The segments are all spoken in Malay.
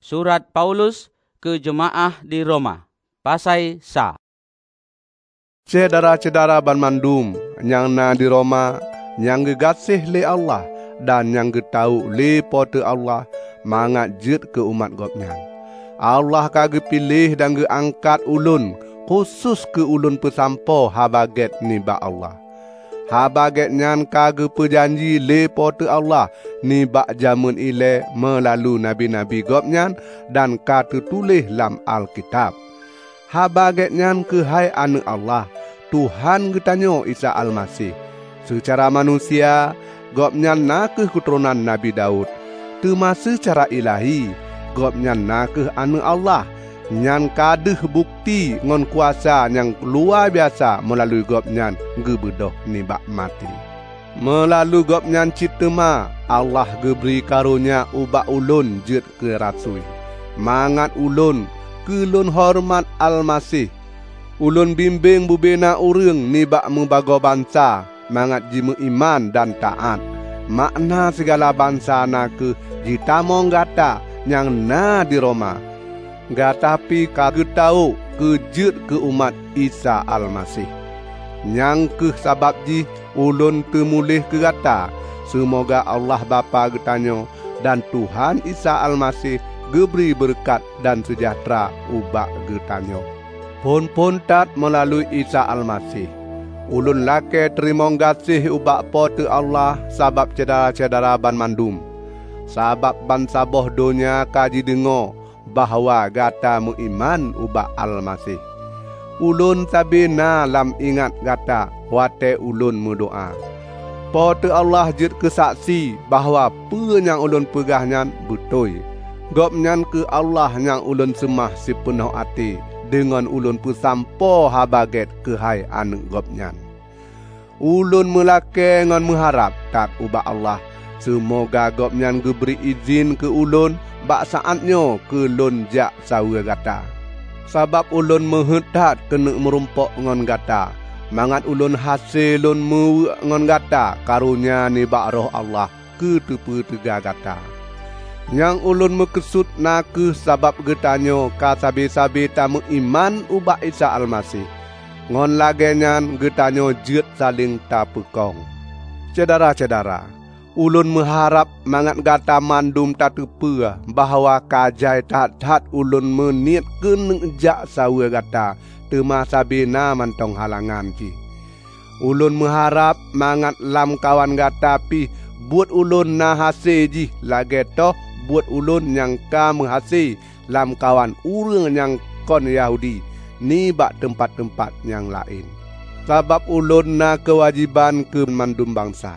Surat Paulus ke jemaah di Roma. Pasai sa. Cedara-cedara banmandum yang na di Roma, yang gegasih le Allah dan yang getau le pote Allah mangat jet ke umat Gopnyan. Allah kage pilih dan geangkat ulun khusus ke ulun pesampo habaget ni ba Allah. Habaget nyan kage perjanji le pote Allah ni bak jamun ile melalui nabi-nabi Gopnyan dan ka tertulis lam Alkitab. Habaget nyan ke hai anak Allah, Tuhan getanyo Isa Almasih. Secara manusia, Gopnyan nakeh keturunan Nabi Daud. Tuma secara ilahi, Gopnyan nakeh anak Allah. Nyan kadeh bukti ngon kuasa yang luar biasa melalui Gopnyan gebedoh ni bak mati. Melalui Gopnyan citema, Allah geberi karunia ubak ulun jet ke rasui. Mangat ulun kelun hormat Almasih. Ulun bimbing bubena urang ni bak membago bangsa, mangat jimu iman dan taat. Makna segala bangsa na ke jitamong gata yang na di Roma. Gatapi kage tahu kejet ke umat Isa Almasih. Yang ke sabab ji ulun temulih ke gata. Semoga Allah Bapa getanyo dan Tuhan Isa Almasih geberi berkat dan sejahtera ubak getanyo. Pun tat melalui Isa Almasih. Ulun lake terima kasih ubak pote Allah sabab cedara-cedara banmandum. Sabab bangsa boh dunia kaji dengo bahawa gata mengiman ubak Almasih. Ulun sabina lam ingat gata wate ulun mendoa. Pote Allah jet kesaksi bahawa pe yang ulun pegahnya betul. Gopnyan ke Allah yang ulun semah sepenuh hati dengan ulun pesampo habaget ke hai anak Gopnyan. Ulun melake ngan mengharap tat ubak Allah semoga Gopnyan geberi izin ke ulun bak saatnya ke lun jak sawa gata. Sabab ulun menghentak kena merumpok ngan gata. Mangat ulun hasil lun mewek ngan gata karunia ni bak roh Allah ke tepe tega gata. Yang ulun mekesut naku sabab getanyo ka sabi-sabi ta mengiman ubak Isa Almasih. Ngon lagenyan getanyo jet saling ta pekong. Cedara-cedara, ulun mengharap mangat gata mandum ta tepe bahawa kajai tat-tat ulun meniat keneng jak sawa gata tema sabina mantong halangan ki. Ulun mengharap mangat lam kawan gata pi buat ulun na hasil ji lage toh buat ulun yang ka menghasil lam kawan urang yang kon Yahudi ni bak tempat-tempat yang lain. Sabab ulun na kewajiban ke mandum bangsa.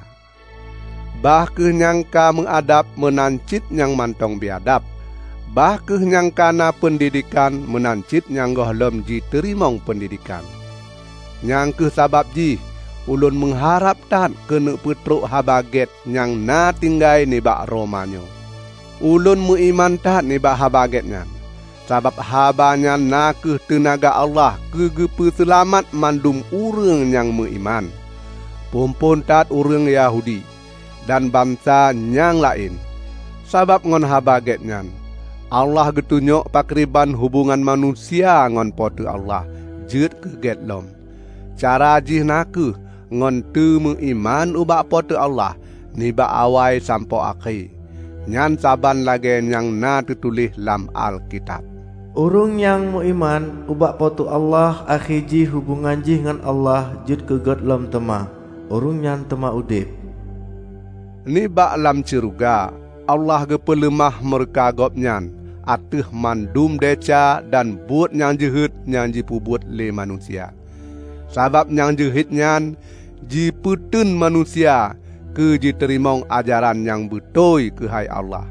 Bah ke nyangka mengadap menancit yang mantong biadab. Bah ke nyangka na pendidikan menancit yang gohlem ji terimong pendidikan. Yang ke sabab ji ulun mengharap tat kena petruk habaget yang na tinggai ni bak Romanyo. Ulun mengiman tat ni bak habagetnya. Sabab habanya na ke tenaga Allah kegepe selamat mandum urang yang mengiman. Pumpun tat urang Yahudi dan bangsa yang lain. Sabab ngon habagetnya Allah getunyok pakriban hubungan manusia ngon pote Allah jet ke getlom. Cara jih naku ngon tu mengiman ubak pote Allah ni bak awai sampo akhir. Nyan saban lage yang na tertulis lam Alkitab. Urung yang mengiman ubak pote Allah akhir ji hubungan ji ngan Allah jet ke getlom tema. Urung nyan tema udip. Ni bak lam ciruga Allah gepelemah mereka Gopnyan atih mandum deca dan buat yang jehit yang jipubuat le manusia. Sabab yang jehit nyan jiputun manusia ke jiterimong ajaran yang betul ke hai Allah.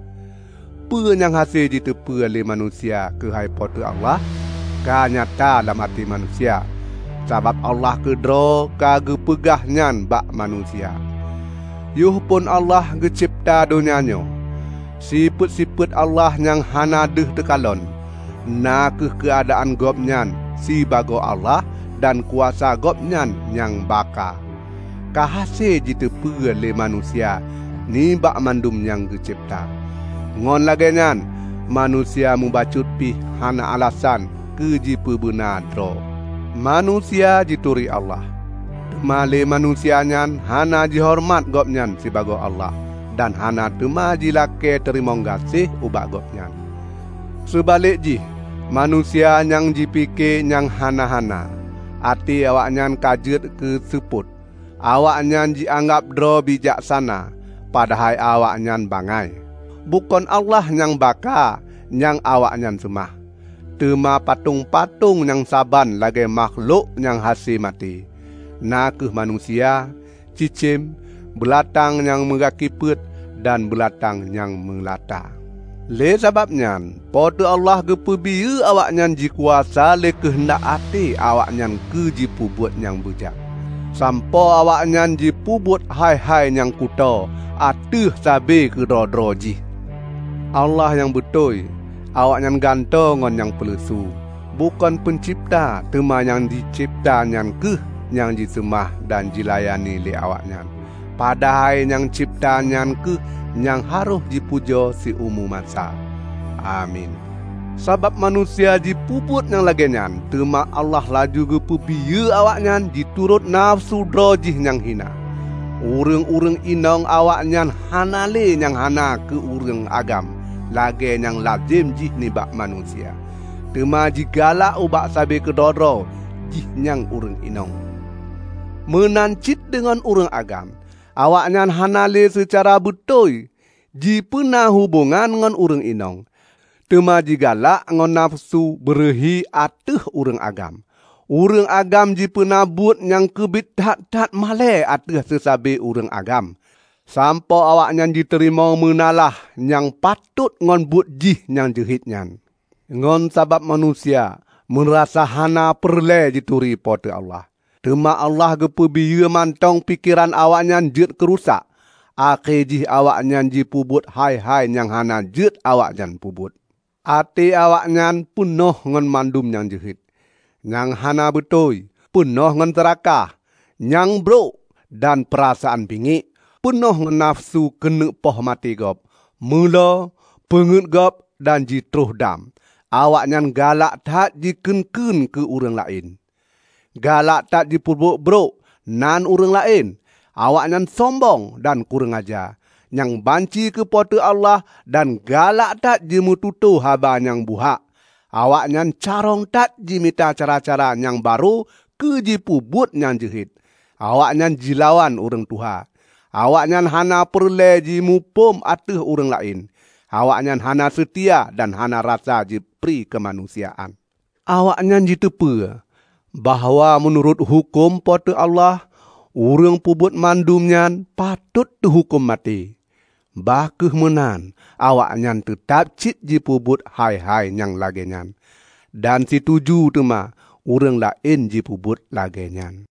Pe yang hasil jitepe le manusia ke hai pote Allah ka nyata dalam hati manusia. Sabab Allah kedro ka gepegah nyan bak manusia. Yuh pun Allah gecipta dunianyo. Siput-siput Allah yang hana deh tekalon. Nakeh keadaan Gopnyan si bago Allah dan kuasa Gopnyan yang baka. Kahase jitepe le manusia ni bak mandum yang gecipta. Ngon lagenyan manusia membacut pi hana alasan ke jipu benar dro. Manusia jituri Allah. Temale manusia nyan hana jihormat gopnyan sebagai Allah dan hana tema jilake terima kasih ubak gopnyan. Sebalik ji manusia yang jipike yang hana-hana. Ati awak nyan kajet ke seput. Awak nyan dianggap dro bijaksana, padahal awak nyan bangai. Bukan Allah yang baka, yang awak nyan semah. Tema patung-patung yang saban lagi makhluk yang hasil mati. Nakeh manusia, cicim, belatang yang megakiput dan belatang yang melata. Le sebabnya, pada Allah gepebiya awak nyan jikuasa le kehendak hati awak nyan ke jipubut yang bujak. Sampo awak nyan jipubut hai-hai yang kuto, atuh sabe ke dro-droji. Allah yang betul, awak nyan ganto ngon yang pelesu. Bukan pencipta, tema yang dicipta nyan ke yang disemah dan dilayani le awak nyan. Padahal yang cipta nyan ke yang harus dipuja si umum masa. Amin. Sebab manusia dipuput yang lagi nyan, tema Allah laju gepebiya awak nyan diturut nafsu drojih yang hina. Urang-urang inong awak nyan hanale yang hana ke urang agam, lagi yang lazim jih nibak manusia. Tema jigalak ubak sabe kedodro jih yang urang inong. Menancit dengan urang agam, awak nyan hanale secara betul, ji pernah hubungan dengan urang inong. Tema jigalak ngon nafsu berehi atuh urang agam. Urang agam ji pernah buat yang kebit tat male atuh sesabe urang agam. Sampo awak nyan diterima menalah yang patut ngon buat jih yang jehit nyan. Ngon sabab manusia merasa hana perle dituri pada Allah. Tema Allah gepebiya mantong pikiran awak nyan jet kerusak. Akhir jih awak nyan jipubut hai-hai yang hana jet awak nyan pubut. Ati awak nyan penuh ngon mandum yang jehit. Yang hana betul, penuh ngon serakah, yang bro dan perasaan bingit. Penuh ngon nafsu kena poh mati gop. Mula, pengut gop dan jitruh dam. Awak nyan galak tak jiken-ken ke urang lain. Galak tak dipubuk-bruk nan urang lain. Awak nyan sombong dan kurang ajar. Yang banci kepada Allah dan galak tak jimututu haba yang buhak. Awak nyan carong tak jimita cara-cara yang baru ke jipubut yang jehit. Awak nyan jilawan urang Tuhan. Awak nyan hana perle jimupum atuh urang lain. Awak nyan hana setia dan hana rasa jipri kemanusiaan. Awak nyan jitepe bahawa menurut hukum pada Allah, urang pubut mandum nyan patut dihukum mati. Bakeh menan, awak nyan tetap cit jipubut hai-hai yang lagi nyan. Dan setuju tema, urang lain jipubut lagi nyan.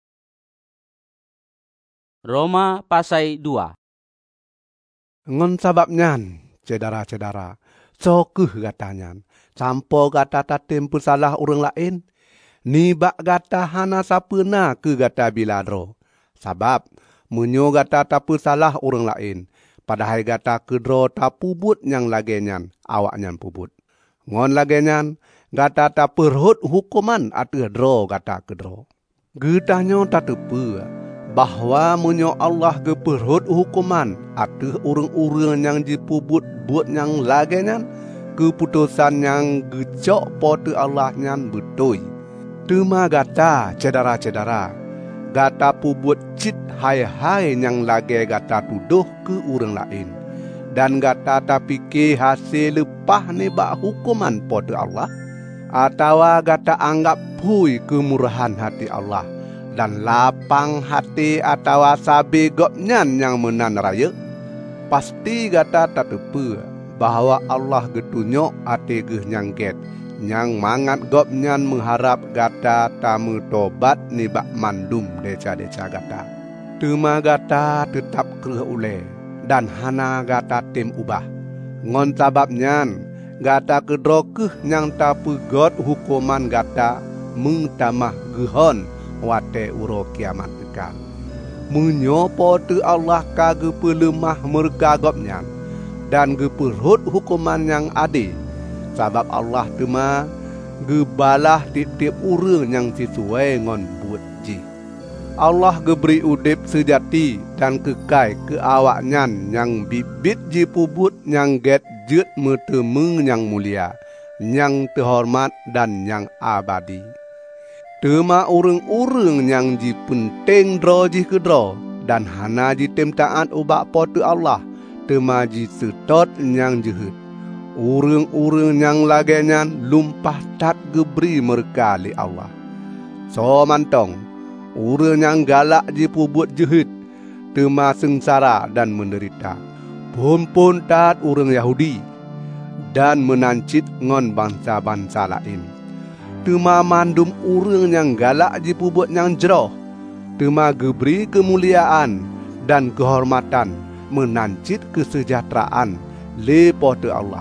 Roma pasai 2. Ngon sabab nyan, cedara-cedara, sokeh gatanyan. Sampo gata tatim pesalah urang lain, nibak gata hana sapena ke gata biladro. Sabab, menyo gata tapu salah urang lain. Padahal gata kedro tapubut yang lagi nyan, awak nyan pubut. Ngon lagi nyan, gata taperhut hukuman atuh dro gata kedro. Getanyo tak tepe, bahwa menyo Allah geperhut hukuman atuh urang-urang yang dipubut buat yang lagi nyan, keputusan yang gecok pada Allah nyan betul. Tema gata cedara-cedara, gata pubut cit hai-hai yang lagi gata tuduh ke urang lain. Dan gata tapike hasil lepah nebak hukuman pada Allah. Atau gata anggap pui kemurahan hati Allah. Dan lapang hati atau sabe gopnyan yang menan raya. Pasti gata tak tepe bahawa Allah getunyok ate geh nyangket. Yang mangat gopnyan mengharap gata tamu tobat nibak mandum deca-deca gata. Tema gata tetap kereh ule dan hana gata tim ubah. Ngon sababnyan gata kedrokeh yang tak pegot hukuman gata mengtamah gehon wate uro kiamat kekal. Menyopo tu Allah kage pelemah merka gopnyan dan geperhut hukuman yang adil. Sabab Allah tema gebalah tiap-tiap urang yang sesuai ngon buat ji. Allah geberi udip sejati dan kekai ke awaknyan yang bibit ji pubut yang get jet metemu yang mulia, yang terhormat dan yang abadi. Tema urang-urang yang ji penting dro ji kedro dan hana ji temtaan ubak potu Allah, tema ji setot yang jehet. Urang-urang yang lagenya lumpah tat geberi mereka li Allah. So mantong, urang yang galak ji pubut jehet, tema sengsara dan menderita. Pun tat urang Yahudi dan menancit ngon bangsa-bangsa lain. Tema mandum urang yang galak ji pubut yang jeroh, tema geberi kemuliaan dan kehormatan, menancit kesejahteraan lepote Allah.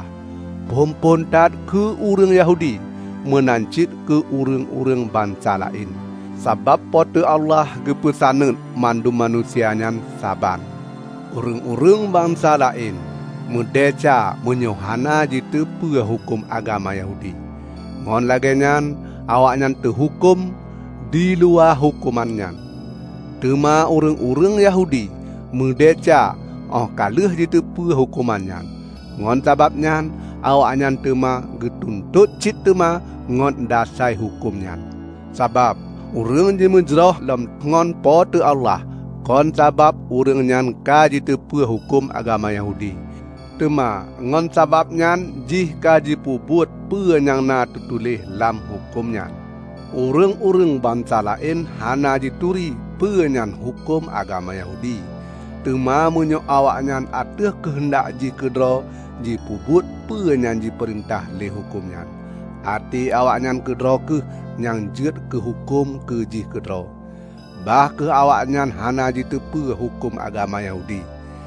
Pun tat ke urang Yahudi, menancit ke urang-urang bangsa lain. Sabab pote Allah gepesaneut mandum manusianya saban. Urang-urang bangsa lain mendeca menyohana jitu pe hukum agama Yahudi. Ngon lagenyan awaknya terhukum di luar hukumannya. Tema urang-urang Yahudi mendeca kaleh jitu pe hukumannya. Ngon sababnya awaknya tema getuntut cit tema ngon dasai hukumnya. Sabab urang je menjeroh lam ngon pote Allah kon sabab urang nyan kaji tepu hukum agama Yahudi. Tema ngon sababnya jih kaji pubut pe yang na tertulis lam hukumnya. Urang-urang bangsa lain hana dituri pe nyan hukum agama Yahudi. Tema menyo awaknya ateh kehendak ji kedro ji pubut pe nyan ji perintah le hukumnya. Ati awaknya kedro ke yang jet ke hukum ke ji kedro. Bah ke awaknya hana ditepu hukum agama Yahudi.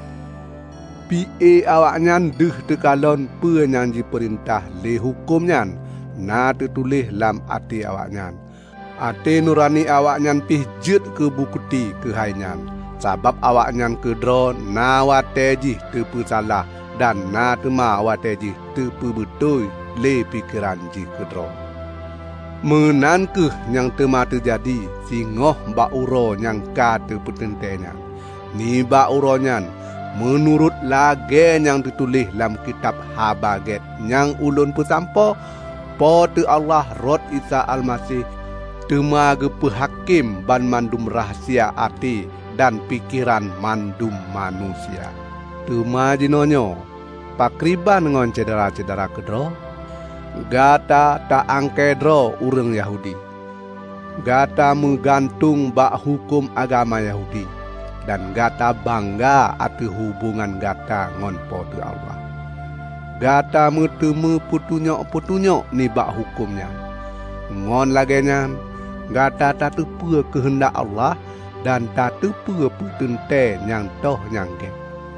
Pi awaknya deh tekalon pe yang diperintah le hukumnya na tertulis lam ati awaknya. Ati nurani awaknya pih jet ke bukuti ke hainya. Sabab awaknya kedro na wateji tepu salah dan na tema wateji tepu betul le pikiran ji kedro. Menankeh yang tema terjadi singoh bak uro yang kata petentenya. Ni bak uronya menurut lage yang ditulis dalam kitab Habaget yang ulun pesampo pote Allah rod Isa Al-Masih tema gepe hakim ban mandum rahasia ati dan pikiran mandum manusia. Tema jinonyo pakriban ngon cedera-cedera kedro. Gata tak angkedro urang Yahudi. Gata menggantung bak hukum agama Yahudi. Dan gata bangga ati hubungan gata ngon pote Allah. Gata metemu petunyok-petunyok ni bak hukumnya. Ngon lagenya, gata tak tepu kehendak Allah dan tak tepu petente yang toh nyangke.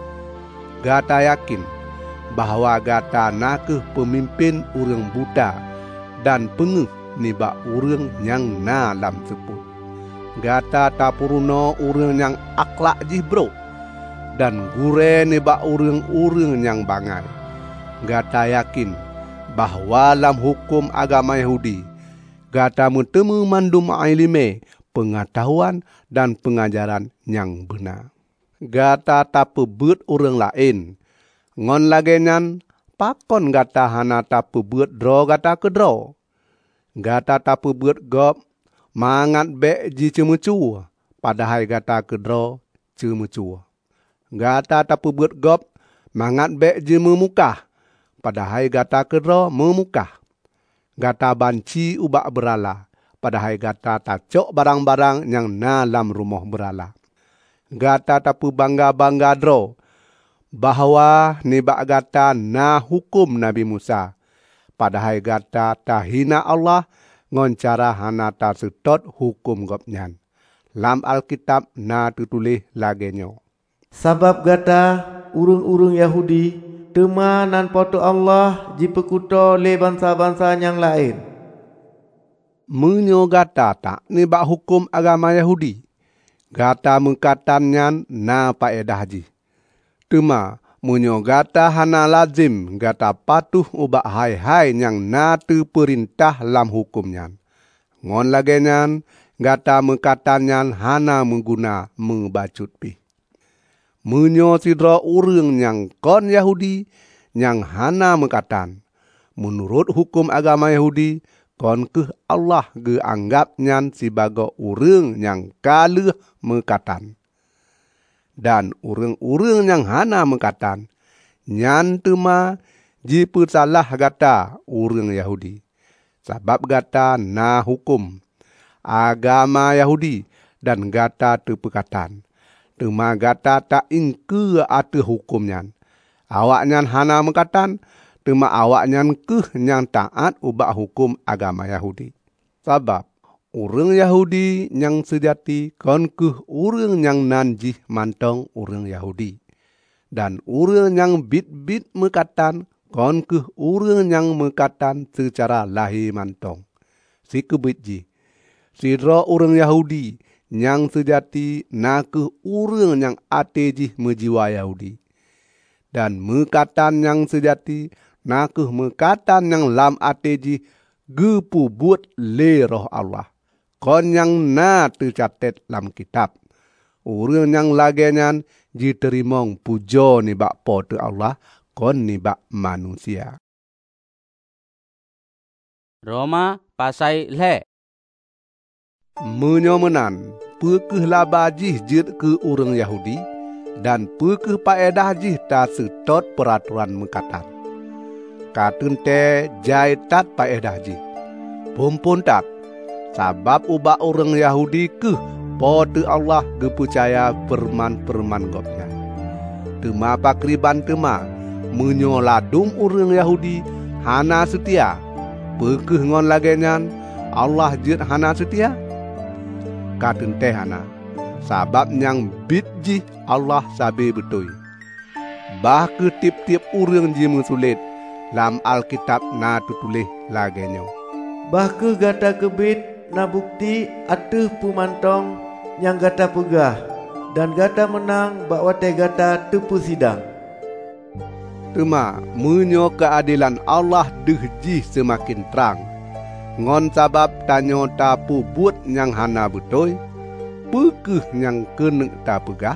Gata yakin bahawa gata nakeh pemimpin urang buta dan pengeh nibak urang yang na lam seput. Gata tapuruno urang yang akhlak jibro dan gure nibak urang-urang yang bangai. Gata yakin bahawa lam hukum agama Yahudi gata metemu mandum ilme, pengetahuan dan pengajaran yang benar. Gata tak pebut urang lain. Ngon lagenyan pakon gata hana tapu buat dro gata kedro. Gata tapu buat gop mangat be ji cemucu padahal gata kedro cemucu. Gata tapu buat gop mangat be ji memukah padahal gata kedro memukah. Gata banci ubak berala padahal gata tacok barang-barang yang na lam rumah berala. Gata tapu bangga-bangga dro bahawa nibak gata na hukum Nabi Musa. Padahal gata tahina Allah ngon cara hana ta setot hukum gopnyan. Lam Alkitab na tertulis lagenyo. Sabab gata urung-urung Yahudi tema nan poto Allah jipekuto le bangsa-bangsa yang lain. Menyo gata tak nibak hukum agama Yahudi. Gata mengkatannya na paedah ji. Tema Munyo gata hana lazim gata patuh ubak hai-hai yang na tu perintah lam hukumnya. Ngon lagenyan gata mekatanyan hana mengguna membacut pi. Munyo sidra urang yang kon Yahudi yang hana mekatan. Menurut hukum agama Yahudi, kon ke Allah ge anggapnyan sebagai urang yang kaleh mekatan. Dan urang-urang yang hana mekatan, nyan tema jipu salah gata urang Yahudi. Sebab gata na hukum agama Yahudi dan gata tepekatan. Tema gata tak ingke ate hukumnyan. Awaknyan hana mekatan, tema awaknyan keh yang taat ubak hukum agama Yahudi. Sebab urang Yahudi yang sejati kon keh urang yang nanjih mantong urang Yahudi. Dan urang yang bit-bit mekatan kon keh urang yang mekatan secara lahir mantong. Si kebitji. Sidra urang Yahudi yang sejati na keh urang yang atejih mejiwa Yahudi. Dan mekatan yang sejati na keh mekatan yang lam atejih gepu buat le roh Allah. Kon yang na tercatat dalam kitab. Urang yang lagenyan diterimong pujo ni bak po te Allah, kon ni bak manusia. Roma pasai le. Menyomenan, pekeh labajih jid ke urang Yahudi, dan pekeh paedah jih ta setot peraturan mekatan. Katun te jai tat paedah jih. Pumpun tat. Sabab ubak orang Yahudi ke pote Allah gepercaya perman-perman gopnya. Tema pakriban tema menyoladum orang Yahudi hana setia. Pekeh ngon lagenyan Allah jid hana setia. Katun teh hana. Sabab yang bitji Allah sabe betul. Bah ke tip-tip orang ji mensulit lam Alkitab na tutulis lagenyo. Bah ke gata kebit na bukti atuh pemantong yang gata pegah dan gata menang bak watai gata tepu sidang. Tema menyo keadilan Allah dehji semakin terang. Ngon sabab tanyo tapu buat yang hana betul, pekeh yang kena ta pegah,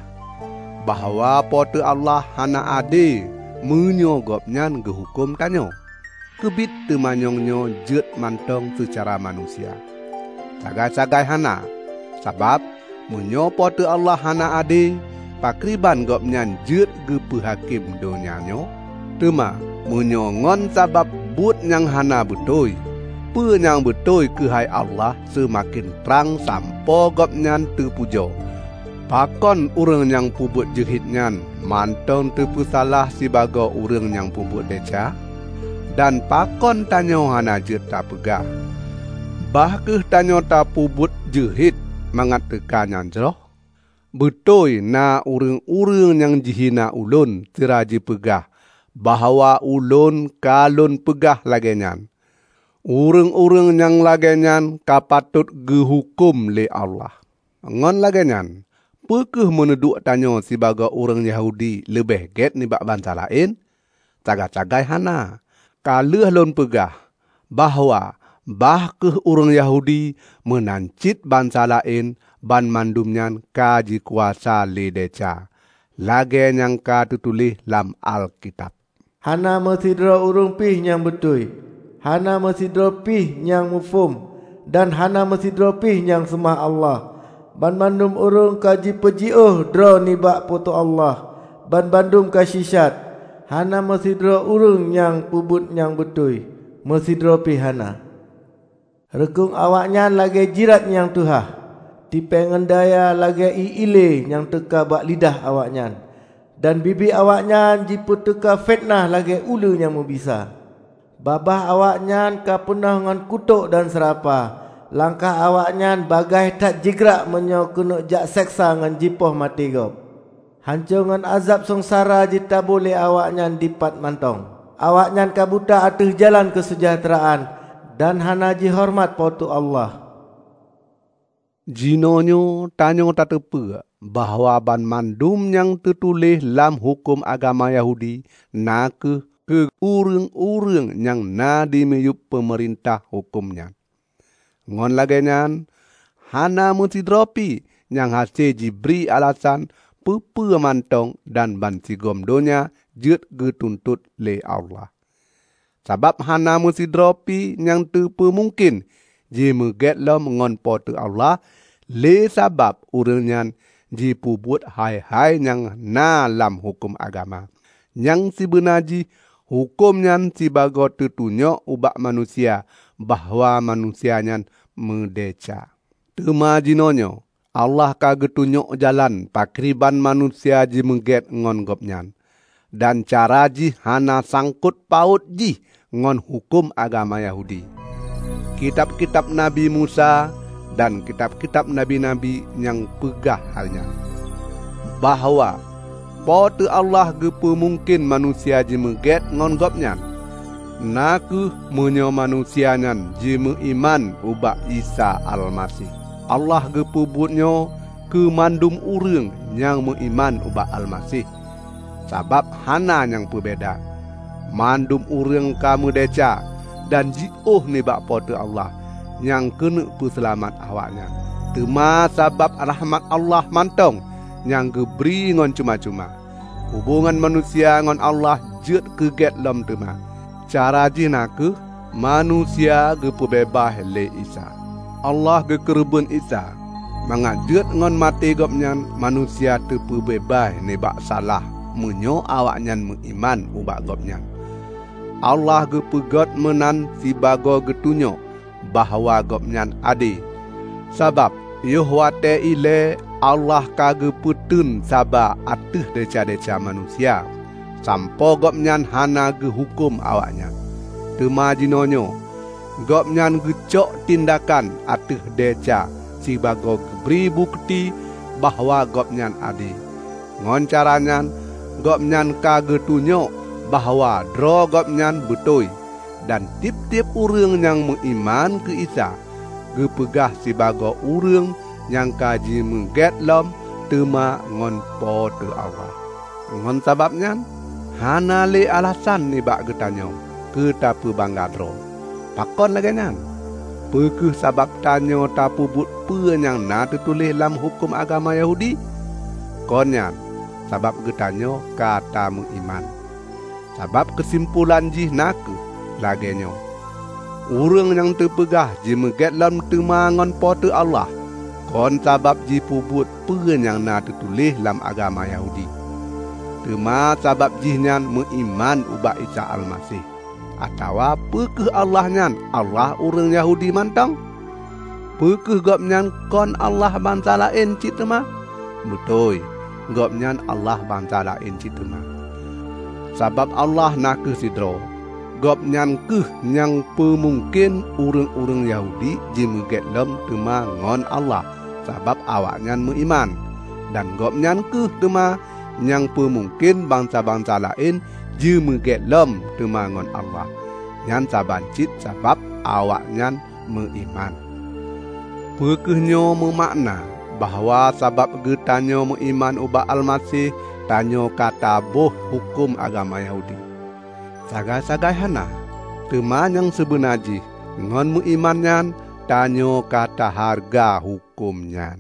bahawa pote Allah hana ade menyo gopnyan gehukum tanyo. Kebit temanyongnyo jet mantong secara manusia. Sagai-sagai hana. Sabab menyo pote Allah hana ade, pakriban gopnyan jet gepe hakim donyanyo. Tema menyo ngon sabab but yang hana betul. Pe yang betul ke hai Allah semakin terang sampo gopnyan terpujo. Pakon urang yang pubut jehitnyan mantong tepu salah sebagai urang yang pubut deca. Dan pakon tanyo hana jet tak pegah. Bah ke tanyo tak pubut jehit mangat tekanyan jeroh. Betul na urang-urang yang jihina ulun tiraji pegah. Bahawa ulun kalun pegah lagenyan. Urang-urang yang lagenyan kapatut gehukum le Allah. Ngon lagenyan. Pekeh meneduk tanyo sebagai orang Yahudi lebih get ni bak bangsa lain? Cagai-cagai hana. Kaleh lon pegah bahawa bah ke orang Yahudi menancit bangsa lain ban mandumnyan kaji kuasa ledeca. Lage yang ka tutulis lam Alkitab. Hana mesidra urung pih yang betul. Hana mesidra pih yang mufum. Dan hana mesidra pih yang semah Allah. Ban bandum urung kaji pejiuh dra nibak putu Allah. Ban bandum kasisat. Hana mesidra urung yang pubut yang betul. Mesidra pih hana. Rekung awaknya lagi jirat yang tuhah. Dipengendaya lagi iile yang teka bak lidah awaknya. Dan bibi awaknya jiput teka fitnah lagi ulu yang membisa. Babah awaknya ka punah ngan kutuk dan serapa. Langkah awaknya bagai tak jigrak menyo kena jak seksa ngan jipoh mati gop. Hancur ngan azab sengsara jita boleh awaknya dipat mantong. Awaknya kabuta atuh jalan kesejahteraan dan hana jihormat potu Allah. Jinonyo tanyo tak tepe bahwa ban mandum yang tertulis dalam hukum agama Yahudi na ke urang-urang yang na dimeyup pemerintah hukumnya. Ngon lagenyan, hana mesti dropi yang hasil jibri alasan pepe mantong dan ban sigom donya jet getuntut le Allah. Sabab hana mesti dropi yang terpe mungkin ji meget lom ngon po tu Allah le sabab urangnya ji pubut hai-hai yang na lam hukum agama. Yang si benaji hukumnya si bago tertunyok ubak manusia bahwa manusianya medeca. Tema jinonyo Allah kage tunyok jalan pakriban manusia ji meget ngon gopnyan. Dan cara ji hana sangkut paut ji ngon hukum agama Yahudi. Kitab-kitab Nabi Musa dan kitab-kitab Nabi-Nabi yang pegah halnya. Bahawa pote Allah gepe mungkin manusia ji meget ngon gopnyan. Naku menyo manusia nyan ji iman ubak Isa Al-Masih. Allah gepubutnyo ke mandum urang yang iman ubak Al-Masih. Sabab hana yang berbeda. Mandum urang kamu deca dan jioh ni bak pote Allah yang kena puselamat awaknya. Tema sabab rahmat Allah mantong yang geberi ngon cuma-cuma. Hubungan manusia ngon Allah jet keget lom tema. Cara jina ke manusia gepu bebas le Isa. Allah gekerben Isa. Mangajut ngon mati gopnyan manusia tepu bebas ne bak salah menyo awaknyan mengiman ubak gopnyan. Allah gepegot menan si bago getunyo bahwa gopnyan ade. Sabab Yohwate ile Allah kage putun saba ateh deca-deca manusia. Sampo gopnyan hana ge hukum awaknya. Tema jinonyo, gopnyan gecok tindakan ateh deca si bago beri bukti bahwa gopnyan ade. Ngon caranyan, gopnyan kage tunyo bahwa dro gopnyan betul. Dan tip-tip urang yang mengiman ke Isa, gepegah si bago urang yang kaji mengget lom tema ngon po te Allah. Ngon sababnya, hana le alasan ni bak getanyo ke tapu banggadro. Pakon lagi nyan. Pekeh sabab tanyo tapu but pe yang na tertulis dalam hukum agama Yahudi. Konyan sabab getanyo kata mengiman. Sabab kesimpulan jih naku lagenyo. Urang yang terpegah ji meget dalam tema ngon po te Allah. Kon sabab ji pubut pe yang na tertulis dalam agama Yahudi. Tema sabab jihnya mengiman ubak Isa Al-Masih. Atawa pekeh Allahnya Allah urang Yahudi mantang. Pekeh gopnyan kon Allah bangsa lain cik tema. Betul, gopnyan Allah bangsa lain cik tema. Sabab Allah nak ke sidro. Gopnyan keh yang pemungkin urang-urang Yahudi ji meget lem tema ngon Allah. Sabab awaknya mengiman. Dan gopnyan keh tema yang pemungkin bangsa-bangsa lain je meget lom temangon Allah. Nyan sabancit sabab awaknya mengiman. Pekehnyo memakna bahwa sabab getanyo mengiman ubak Al-Masih tanyo kata boh hukum agama Yahudi. Sagai-sagai hana tema yang sebenaji ngon mengimannya tanyo kata harga hukumnya.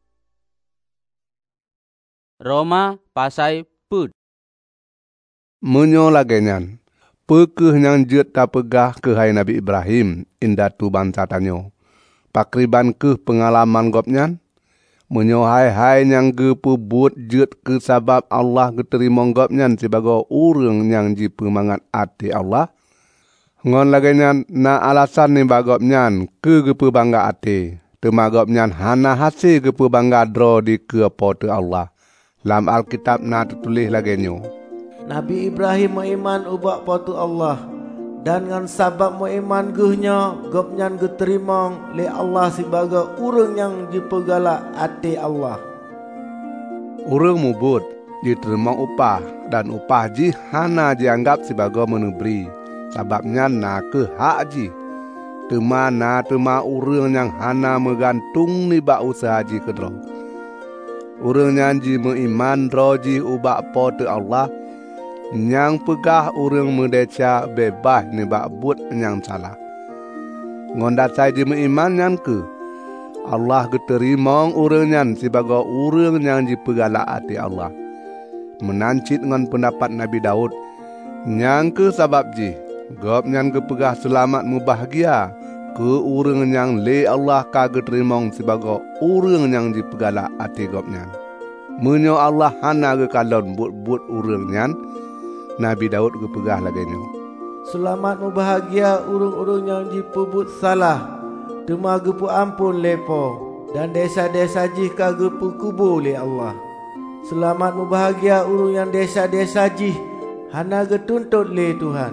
Roma pasai put. Menyo lagenyan. Pekeh yang jet tapegah ke hai Nabi Ibrahim indatu bangsa tanyo. Pakriban ke pengalaman gopnyan. Menyo hai-hai yang ge pebut jet ke sabab Allah geterima gopnyan sebagai urang yang ji pemangat ati Allah. Ngon lagenyan na alasan ni bagopnyan ke ge pebangga ati. Tema gopnyan hana hasil ge pebangga dro di ke pote Allah. Dalam Alkitab na tertulis lagenyo. Nabi Ibrahim mengiman ubak potu Allah. Dan dengan sabab mengiman gehnya, gopnyan geterima le Allah sebagai urang yang dipegala ati Allah. Urang mubut diterima upah dan upah ji hana dianggap sebagai menubri. Sababnya na ke hak ji. Tema na tema urang yang hana megantung ni bak usaha ji kedro. Urang nyanji mengiman roji ubak po te Allah, nyang pegah urang mendeca bebas ni bak but nyang salah. Ngondat saya mengiman nyan ke Allah keterimong urang nyan sebagai urang yang dipegala hati Allah. Menancit ngon pendapat Nabi Daud, nyang ke sabab ji gop nyan kepegah selamat mubahagia ke urang yang le Allah kagak terimong sebagai urang yang dipegala hati gop nyan. Menyo Allah hana ke kalon but urang nyan, Nabi Daud kepegah laganya. Selamat mubahagia urang-urang yang dipebut salah, tema gepu ampun lepo, dan desa-desa jih kagak kubur le Allah. Selamat mubahagia urang yang desa-desa jih hana getuntut le Tuhan.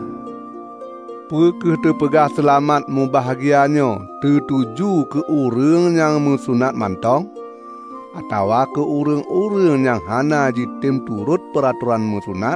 Pekeh terpegah selamat mubahagianya tertuju ke urang yang mensunat mantong, atau ke urang-urang yang hana jitim turut peraturan mensunat.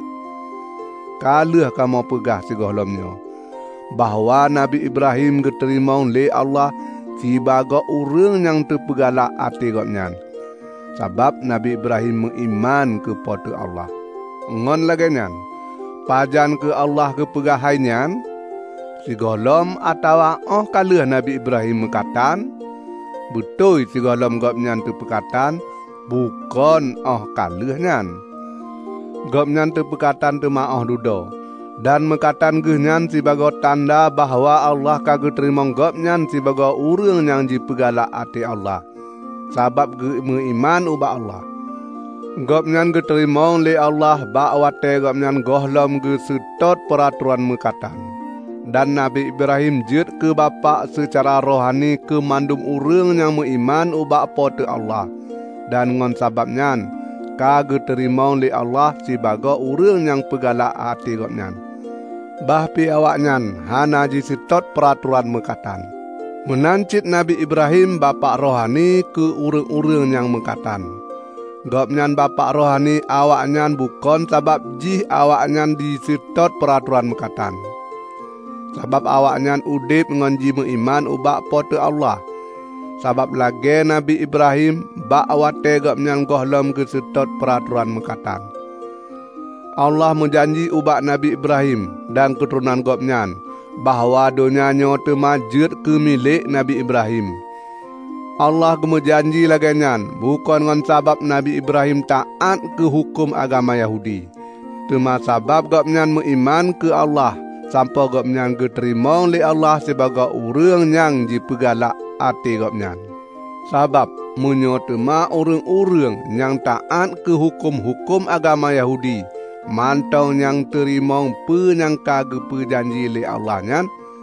Kalah kamu pegah segolomnya bahawa Nabi Ibrahim keterimong le Allah sebagai urang yang terpegala hati gopnyan. Sebab Nabi Ibrahim mengiman kepada Allah. Ngon lagi nyan, pajan ke Allah kepegahai nyan, segolom atau kalah Nabi Ibrahim mengatakan, betul segolom gopnyan terpekatan, bukan kalah nyan. Gopnyan terpekatan temaah dudo, dan mengatakan genyan sebagai tanda bahawa Allah kagak terimong gopnyan sebagai urang yang dipegala hati Allah. Sabab mengiman ubah Allah. Gopnyan keterimong le Allah bakwate gopnyan gohlom ke setot peraturan mekatan. Dan Nabi Ibrahim jut ke bapa secara rohani ke mandum urang yang mengiman ubah pote Allah. Dan ngon sababnya kagak terimong le Allah sebagai urang yang pegala hati gopnyan. Bahpi awaknyan hana ji setot peraturan mekatan. Menancit Nabi Ibrahim bapa rohani ke urang-urang yang mekatan. Gopnyan bapa rohani awaknyan bukan sabab jih awaknyan disetot peraturan mekatan. Sabab awaknyan udip ngonji mengiman ubak pote Allah. Sabab lagi Nabi Ibrahim bak awate gopnyan gohlom ke setot peraturan mekatan. Allah menjanji ubak Nabi Ibrahim dan keturunan gopnyan bahawa donyanya temajut ke milik Nabi Ibrahim. Allah kemejanji lagi nyan bukan ngon sabab Nabi Ibrahim taat ke hukum agama Yahudi. Tema sabab gopnyan mengiman ke Allah sampai gopnyan keterimong le Allah sebagai urang yang dipegala hati gopnyan. Sabab menyotema urang-urang yang taat ke hukum-hukum agama Yahudi, mantau yang terimong penyang kagak perjanji le Allah nyan,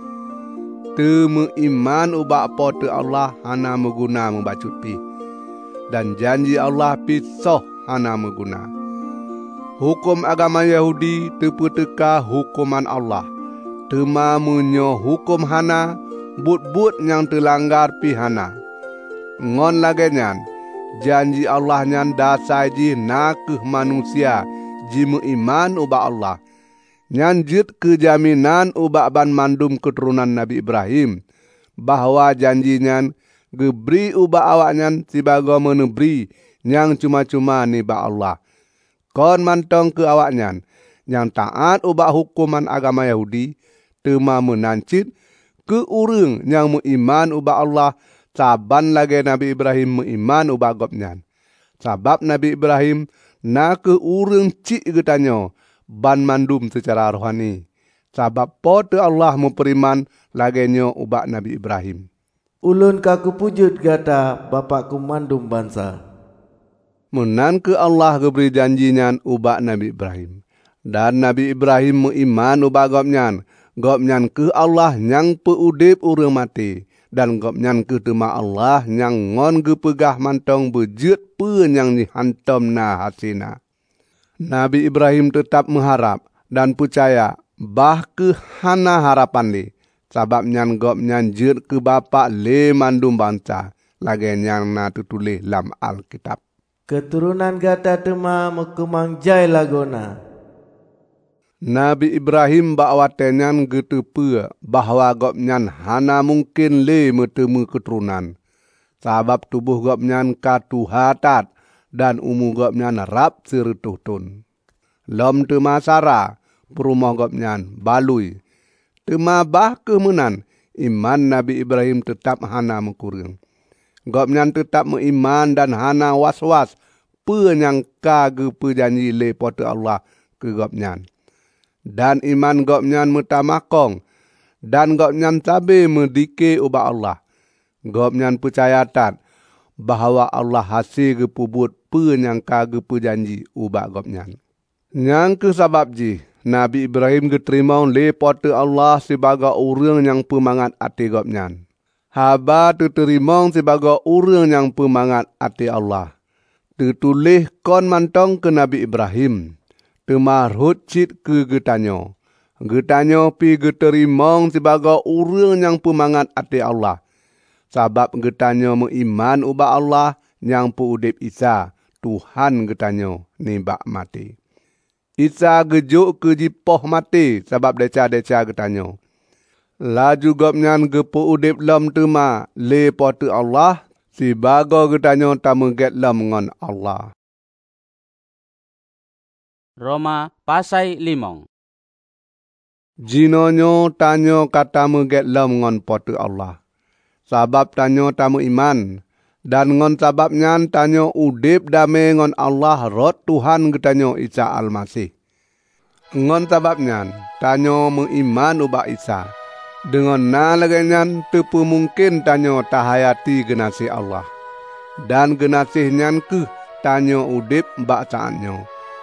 temu iman ubak pote Allah hana meguna membacut pi, dan janji Allah pisoh hana meguna. Hukum agama Yahudi tepeteka hukuman Allah, tema menyo hukum hana, but-but yang terlanggar pi hana. Ngon lagi nyan, janji Allah nyan dasai ji nakeh manusia ji mengiman ubak Allah. Nyan jit kejaminan ubak ban mandum keturunan Nabi Ibrahim, bahawa janji nyan geberi ubak awak nyan sebagai meneberi yang cuma-cuma ni bak Allah. Kon mantong ke awak nyan, yang taat ubak hukuman agama Yahudi, tema menancit ke urang yang mengiman ubak Allah. Saban lagi Nabi Ibrahim mengiman ubak gopnyan. Sabab Nabi Ibrahim nak ke urang cik getanya ban mandum secara rohani. Sabab pote Allah memperiman lagenya ubak Nabi Ibrahim. Ulun kaku pujud gata bapakku mandum bangsa. Menan ke Allah geberi janjinya ubak Nabi Ibrahim. Dan Nabi Ibrahim mengiman ubak gopnyan. Gopnyan ke Allah yang peudip urang mati. Dan gopnyan ke tema Allah yang ngon gepegah mantong bejut pun yang dihantam na hasina. Nabi Ibrahim tetap mengharap dan percaya bah ke hana harapan li. Sabab nyan gopnyan jut ke bapa le mandum bangsa. Lagi yang na tertulis dalam Alkitab. Keturunan gata tema mekemang jai lagona. Nabi Ibrahim bakwatenyan getepe bahawa gopnyan hana mungkin le metemu keturunan. Sabab tubuh gopnyan katuhatat dan umu gopnyan rap serutuh tun. Lom tema sara perumah gopnyan balui. Tema bah kemenan iman Nabi Ibrahim tetap hana mengkurang. Gopnyan tetap mengiman dan hana was-was penyangka ge perjanji le pada Allah ke gopnyan. Dan iman gopnyan mutamakong dan gopnyan sabe mendike ubah Allah. Gopnyan percaya tat bahawa Allah hasil ge pubut penyangka ge perjanji ubah gopnyan. Yang ke sabab ji Nabi Ibrahim ge terima le pada Allah sebagai orang yang pemangat ati gopnyan. Haba terima sebagai orang yang pemangat ati Allah. Tertulis kon mantong ke Nabi Ibrahim. Temarhut cit ke getanyo. Getanyo pi geterimong sebagai orang yang pemangat ati Allah. Sabab getanyo mengiman ubah Allah yang peudip Isa, Tuhan getanyo nibak mati. Isa gejuk ke jipoh mati sabab deca-deca getanyo. Laju gopnyan ge peudip lom tema le pada Allah, sebagai getanyo tamu get lom ngon Allah. Roma pasai 5. Jinonyo tanyo katamu get lom ngon pada Allah. Sabab tanyo tamu iman. Dan ngon sabab nyan tanyo udip dame ngon Allah rot Tuhan getanyo Isa Al-Masih. Ngon sabab nyan tanyo mengiman ubah Isa. Dengan na lagi nyan tepu mungkin tanyo tahayati genasih Allah. Dan genasih nyan ke tanyo udip bak saatnyo.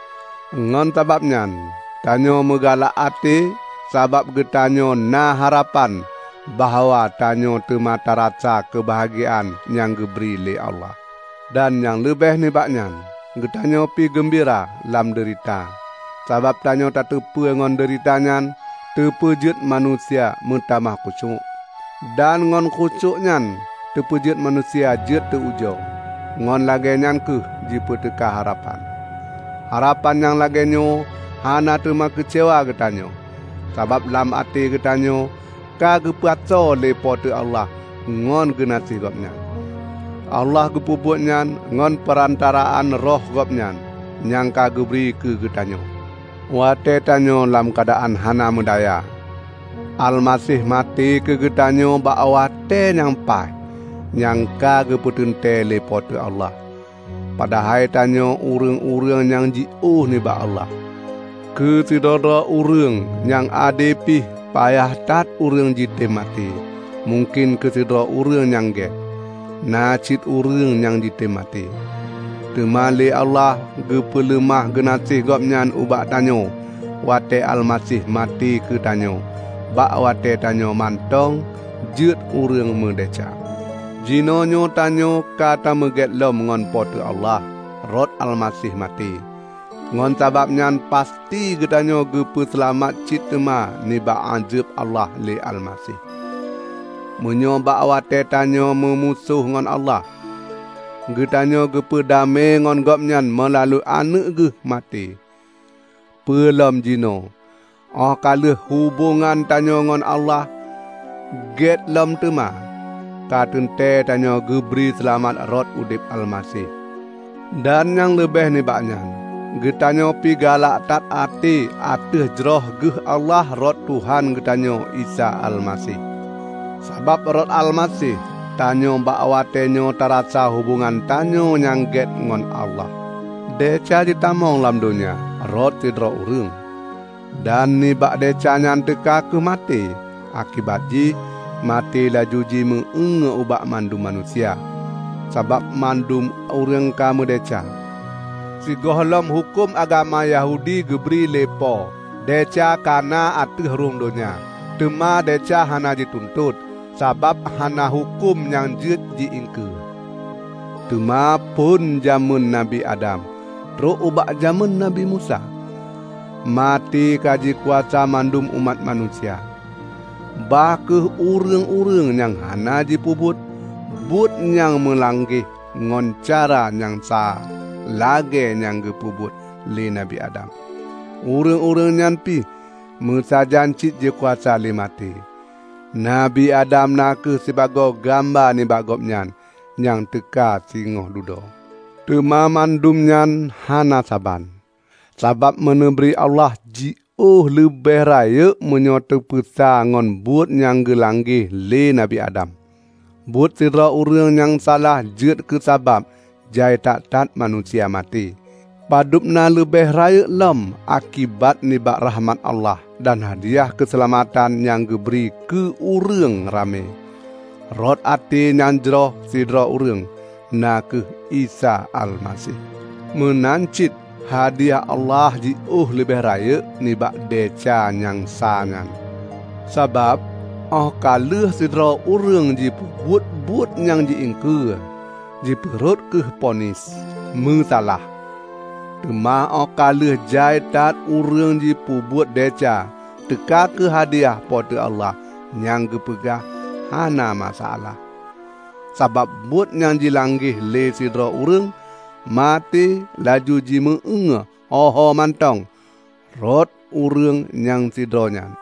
Ngon sabab nyan tanyo megalak ati sabab getanyo na harapan bahawa tanyo temata rasa kebahagiaan yang diberi oleh Allah. Dan yang lebih nibaknya, getanyo pi gembira lam derita. Sabab tanyo tak tepu ngon deritanya, tepujut manusia mentamah kucuk. Dan ngon kucuknya, tepujut manusia jut teujo. Ngon lagenyan ke jipu teka harapan. Harapan yang lagenyo hana terima kecewa getanyo. Sabab lam ati getanyo kagepaco le pada Allah ngon genasih gopnyan. Allah gepubutnya ngon perantaraan roh gopnyan yang kageberi ke getanyo. Wate tanyo lam keadaan hana mendaya. Al-Masih mati ke getanyo ba awate yang pai yang kageputente le pada Allah. Padahal tanyo urang-urang yang jiuh ni ba Allah. Kesidara urang yang adepi payah tat urang jite mati. Mungkin kesidara urang yang get. Nacit urang yang jite mati. Temali Allah gepelemah genasih gopnyan ubak tanyo. Wate Al-Masih mati ke tanyo. Bak wate tanyo mantong jut urang mendeca. Jinonyo tanyo kata meget lom ngon pada Allah. Rot Al-Masih mati. Ngon sababnya pasti getanyo gepe selamat citma niba azab Allah li Al-Masih. Menyoba awate tanyo memusuh ngon Allah. Getanyo gepe damai ngon gopnyan melalui anak ge mati. Pelom jino. Oh kala hubungan tanyo ngon Allah get lom tema. Katente tanyo geberi selamat rot udip Al-Masih. Dan yang lebih nibaknya, getanyo pi galak tat ati ateh jroh geh Allah rot Tuhan getanyo Isa Al-Masih. Sabab rot Al-Masih tanyo bak awatenyo terasa hubungan tanyo yang get ngon Allah. Deca ditamong lam dunia rot tidro urung. Dan nibak deca nyan teka ke mati. Akibat ji mati laju ji menge ubak mandum manusia. Sabab mandum urang kamu deca. Si gohlom hukum agama Yahudi geberi lepo. Deca kana atih rung dunia. Tema deca hana dituntut. Sabab hana hukum yang jut diingke. Tema pun jamun Nabi Adam. Ro ubak jamun Nabi Musa. Mati kaji kuasa mandum umat manusia. Bakeh urang-urang yang hana dipubut. But yang melanggih ngon cara yang sah. Lage yang gepubut li Nabi Adam. Urang-urang nyampi mesajan cit je kuasa li mati. Nabi Adam nak sebagai gambar ni bagopnyan yang teka singoh dudo. Tema mandum nyan hana saban. Sabab meneberi Allah lebih raya menyoto pesa ngon buat yang gelanggih le Nabi Adam. Buat sidra urang yang salah jet ke sabab jai tak manusia mati. Padupna lebih raya lem akibat nibak rahmat Allah dan hadiah keselamatan yang diberi ke urang rame. Rot ati nyanjroh sidra urang na ke Isa Al-Masih. Menancit hadiah Allah lebih raya nibak deca yang sangan. Sebab kaluh sidra urang buat yang ingke perut ke ponis salah. Tema kaluh jai tat urang buat deca teka ke hadiah pada Allah yang gepegah hana masalah. Sebab buat yang langgih le sidra urang mati laju mengenga mantong rot urang yang sidronya.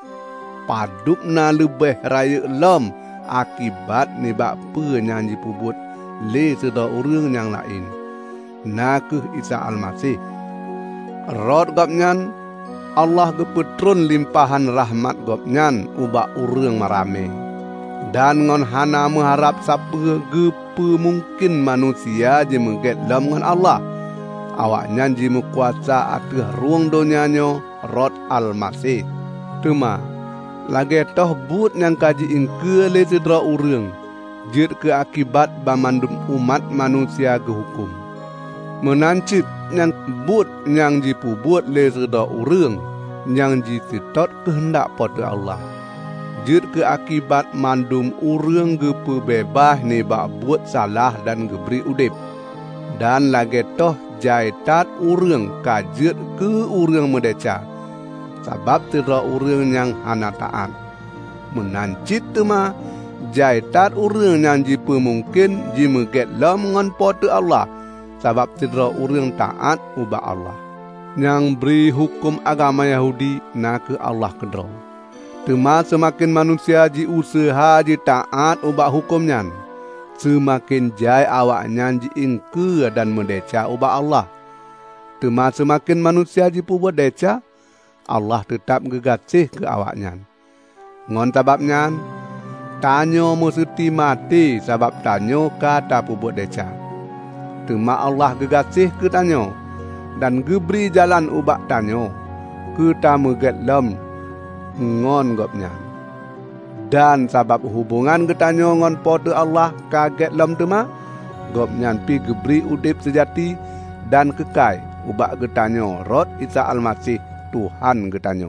Padupna lebih raya lem akibat nibak penyanyi pubut le sidra urang yang lain. Nakuh Isa Al-Masih. Rot gopnyan Allah gepetron limpahan rahmat gopnyan ubak urang marame. Dan ngon hana mengharap siapa gepe mungkin manusia je mengget dalam ngon Allah. Awaknya je kuasa atas ruang dunianya Rot Al-Masih. Tema lagi toh but yang kaji ingke le sidra urang jid ke akibat bamandum umat manusia ke hukum. Menancit yang but yang buat le sidra urang yang sitot kehendak pada Allah. Jid ke akibat mandum urang gepe bebas nibak buat salah dan geberi udip. Dan lagi toh jaitat urang kajit ke urang medeca. Sebab sidra urang yang hana taat. Menancit tema jaitat urang yang mungkin meget lam ngan pada Allah. Sebab sidra urang taat ubah Allah. Yang beri hukum agama Yahudi na ke Allah kedro. Tema semakin manusia usaha taat ubah hukumnya, semakin jai awaknya ingke dan mendeca ubah Allah. Tema semakin manusia buat deca, Allah tetap gegasih ke awaknya. Ngon sababnya, tanyo mesti mati sebab tanyo kata buat deca. Tema Allah gegasih ke tanyo dan geberi jalan ubah tanyo, kita meget lem ngon gopnya. Dan sabab hubungan getanyo ngon pada Allah kaget lam tema, gopnya pi geberi udip sejati dan kekal ubak getanyo Rot Isa Al-Masih Tuhan getanyo.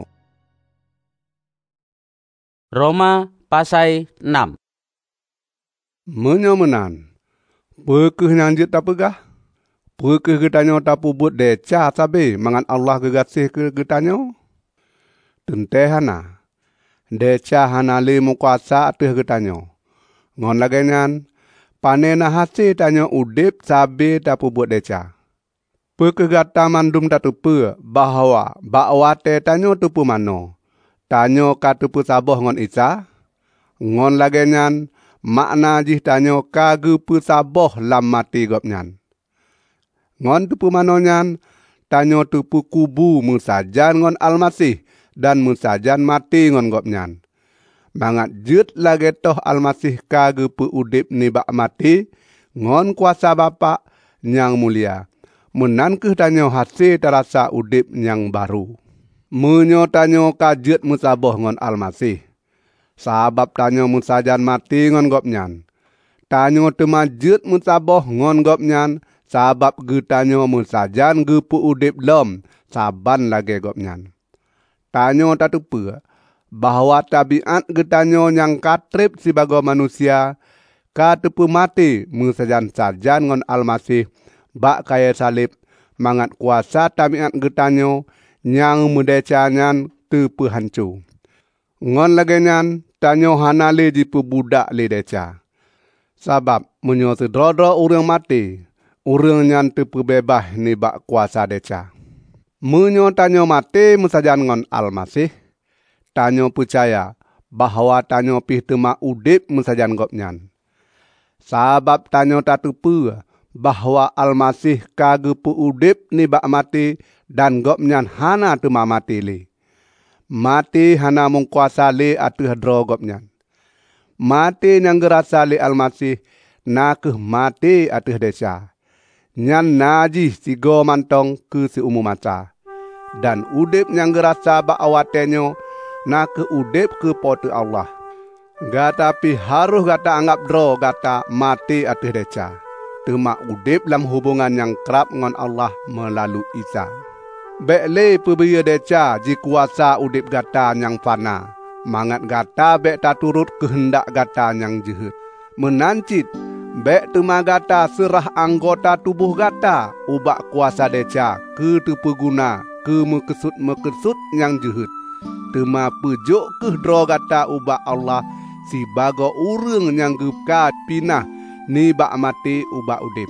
Roma pasai 6. Menyomenan pekeh nyanjit tak pegah, pekeh getanyo tak pubut deca sabe mangan Allah gegasih ke getanyo. Tentehana deca hana le mukuasa atas getanyo. Ngon lagenyan panena hasil tanyo udip sabe tapu buat deca. Pekegata mandum tatupe bahawa bakwate tanyo tupu mano. Tanyo katupu saboh ngon Isa. Ngon lagenyan makna jih tanyo kagupu saboh lam mati gopnyan. Ngon tupu manonyan tanyo tupu kubu musajan ngon Al-Masih. Dan musajan mati ngon gopnyan. Mangat jut lagi toh Al-Masih kagepu udip nibak mati ngon kuasa Bapa yang mulia. Menan ke tanyo hasil terasa udip yang baru. Menyo tanyo kajut musaboh ngon Al-Masih. Sabab tanyo musajan mati ngon gopnyan. Tanyo temajut musaboh ngon gopnyan. Sabab ge tanyo musajan gepu udip lom saban lagi gopnyan. Tanyo tatupe bahawa tabiat getanyo yang katrip sebagai manusia katupe mati musajan-sajan ngon Al-Masih bak kaya salib mangat kuasa tabiat getanyo yang mudecanyan tepe hancu. Ngon lagenyan tanyo hanale jipu budak le deca. Sabab menyo sedrodro urang mati, urang nyan tepe bebas ni bak kuasa deca. Menyo tanyo mati musajan ngon Al-Masih, tanyo percaya bahawa tanyo pih tema udip musajan gopnyan. Sabab tanyo tatupu bahwa Almasih kage puudip nibak mati dan gopnyan hana tema mati le. Mati hana mengkuasa le atuh dro gopnyan. Mati yang gerasa le Almasih nakeh mati atuh desa. Nyan najih sigo mantong ke seumu masa. Dan udip yang gerasa bak awatenyo nakeh udip ke pote Allah. Gata pi haruh gata anggap dro gata mati atuh desa. Tema udip dalam hubungan yang kerap ngon Allah melalui Isa. Bekle pebaya deca ji kuasa udip gata yang fana. Mangat gata bek tak turut kehendak gata yang jahat. Menancit, bek tema gata serah anggota tubuh gata. Ubak kuasa deca ke terpeguna ke mekesut yang jahat. Tema pejuk ke dro gata ubak Allah si bago urang yang gepka pinah ni bak mati ubak udip.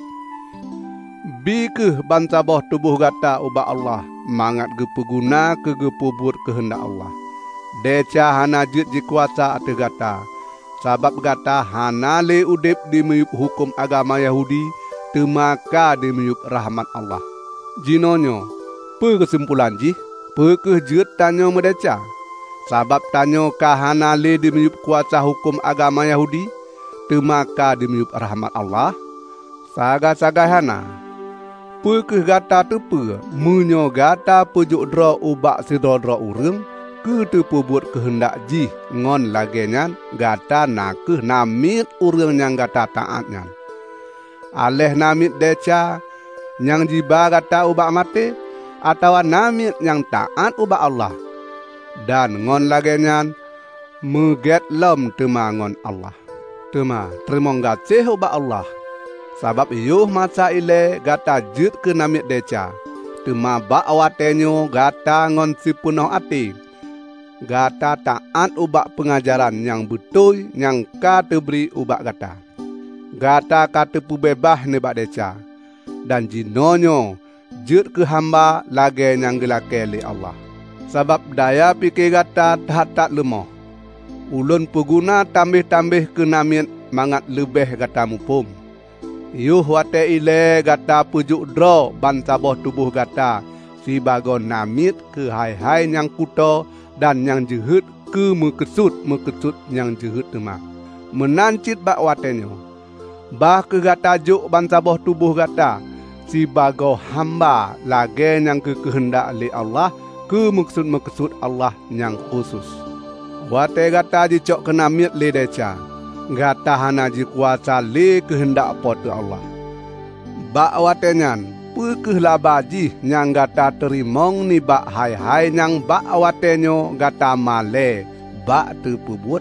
Bikeh bansa boh tubuh gata ubak Allah mangat gepeguna ke gepubut kehendak Allah. Deca hana jit ji kuasa ate gata. Sabab gata hana le udip di meyup hukum agama Yahudi temaka di meyup rahmat Allah. Jinonyo, pe kesimpulan ji? Pe ke jit tanyo medeca? Sabab tanyo kahana le di meyup kuasa hukum agama Yahudi temaka di meyup rahmat Allah. Saga-saga hana. Pe ke gata tepe menyo gata pejuk dro ubak sidro-dro urang ke terpubut kehendak jih ngon lagenyan gata nakeh namit urang yang gata taatnyan. Aleh namit deca yang jiba gata ubak mati atau namit yang taat ubak Allah. Dan ngon lagenyan meget lom tema ngon Allah. Tema terima kasih ubak Allah. Sabab yuh masa ile gata jut ke namit deca. Tema bak awatenyo gata ngon sipunoh ati. Gata taat ubak pengajaran yang betul yang kata beri ubak gata. Gata kata pubebah nebak deca. Dan jinonyo jut ke hamba lage yang gelake li Allah. Sabab daya pikir gata tak lemah. Ulun peguna tambih-tambih ke namit mangat lebih gata mupum. Yuh wate ile gata pujuk dro bansa boh tubuh gata. Si bagon namit ke hai-hai yang kuto dan yang jahat ke mekesut yang jahat tema. Menancit bak watenyo. Bah ke gata juk bansa boh tubuh gata. Si bago hamba lage yang ke kehendak li Allah ke maksud Allah yang khusus. Wate gata jicok kenamit li deca. Gata hana ji kuasa li kehendak pote Allah. Bak watenyan. Pekeh labaji yang gata terimong ni bak hai-hai yang bak awatenyo gata male bak terpubut.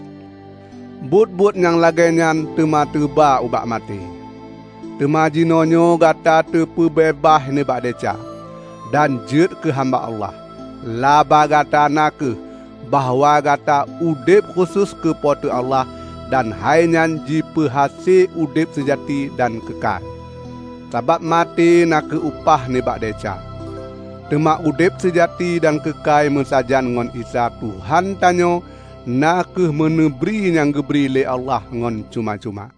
But-but yang lagenyan tema teba ubak mati. Tema jinonyo gata terpebebah ni bak deca. Dan jut ke hamba Allah. Laba gata nakeh bahwa gata udip khusus ke pote Allah dan hainyan jipehasi udip sejati dan kekal. Sabab mati nak ke upah ni bak deca. Temak udip sejati dan kekai mensajan ngon Isa Tuhan tanyo nak ke menebri yang geberi le Allah ngon cuma-cuma.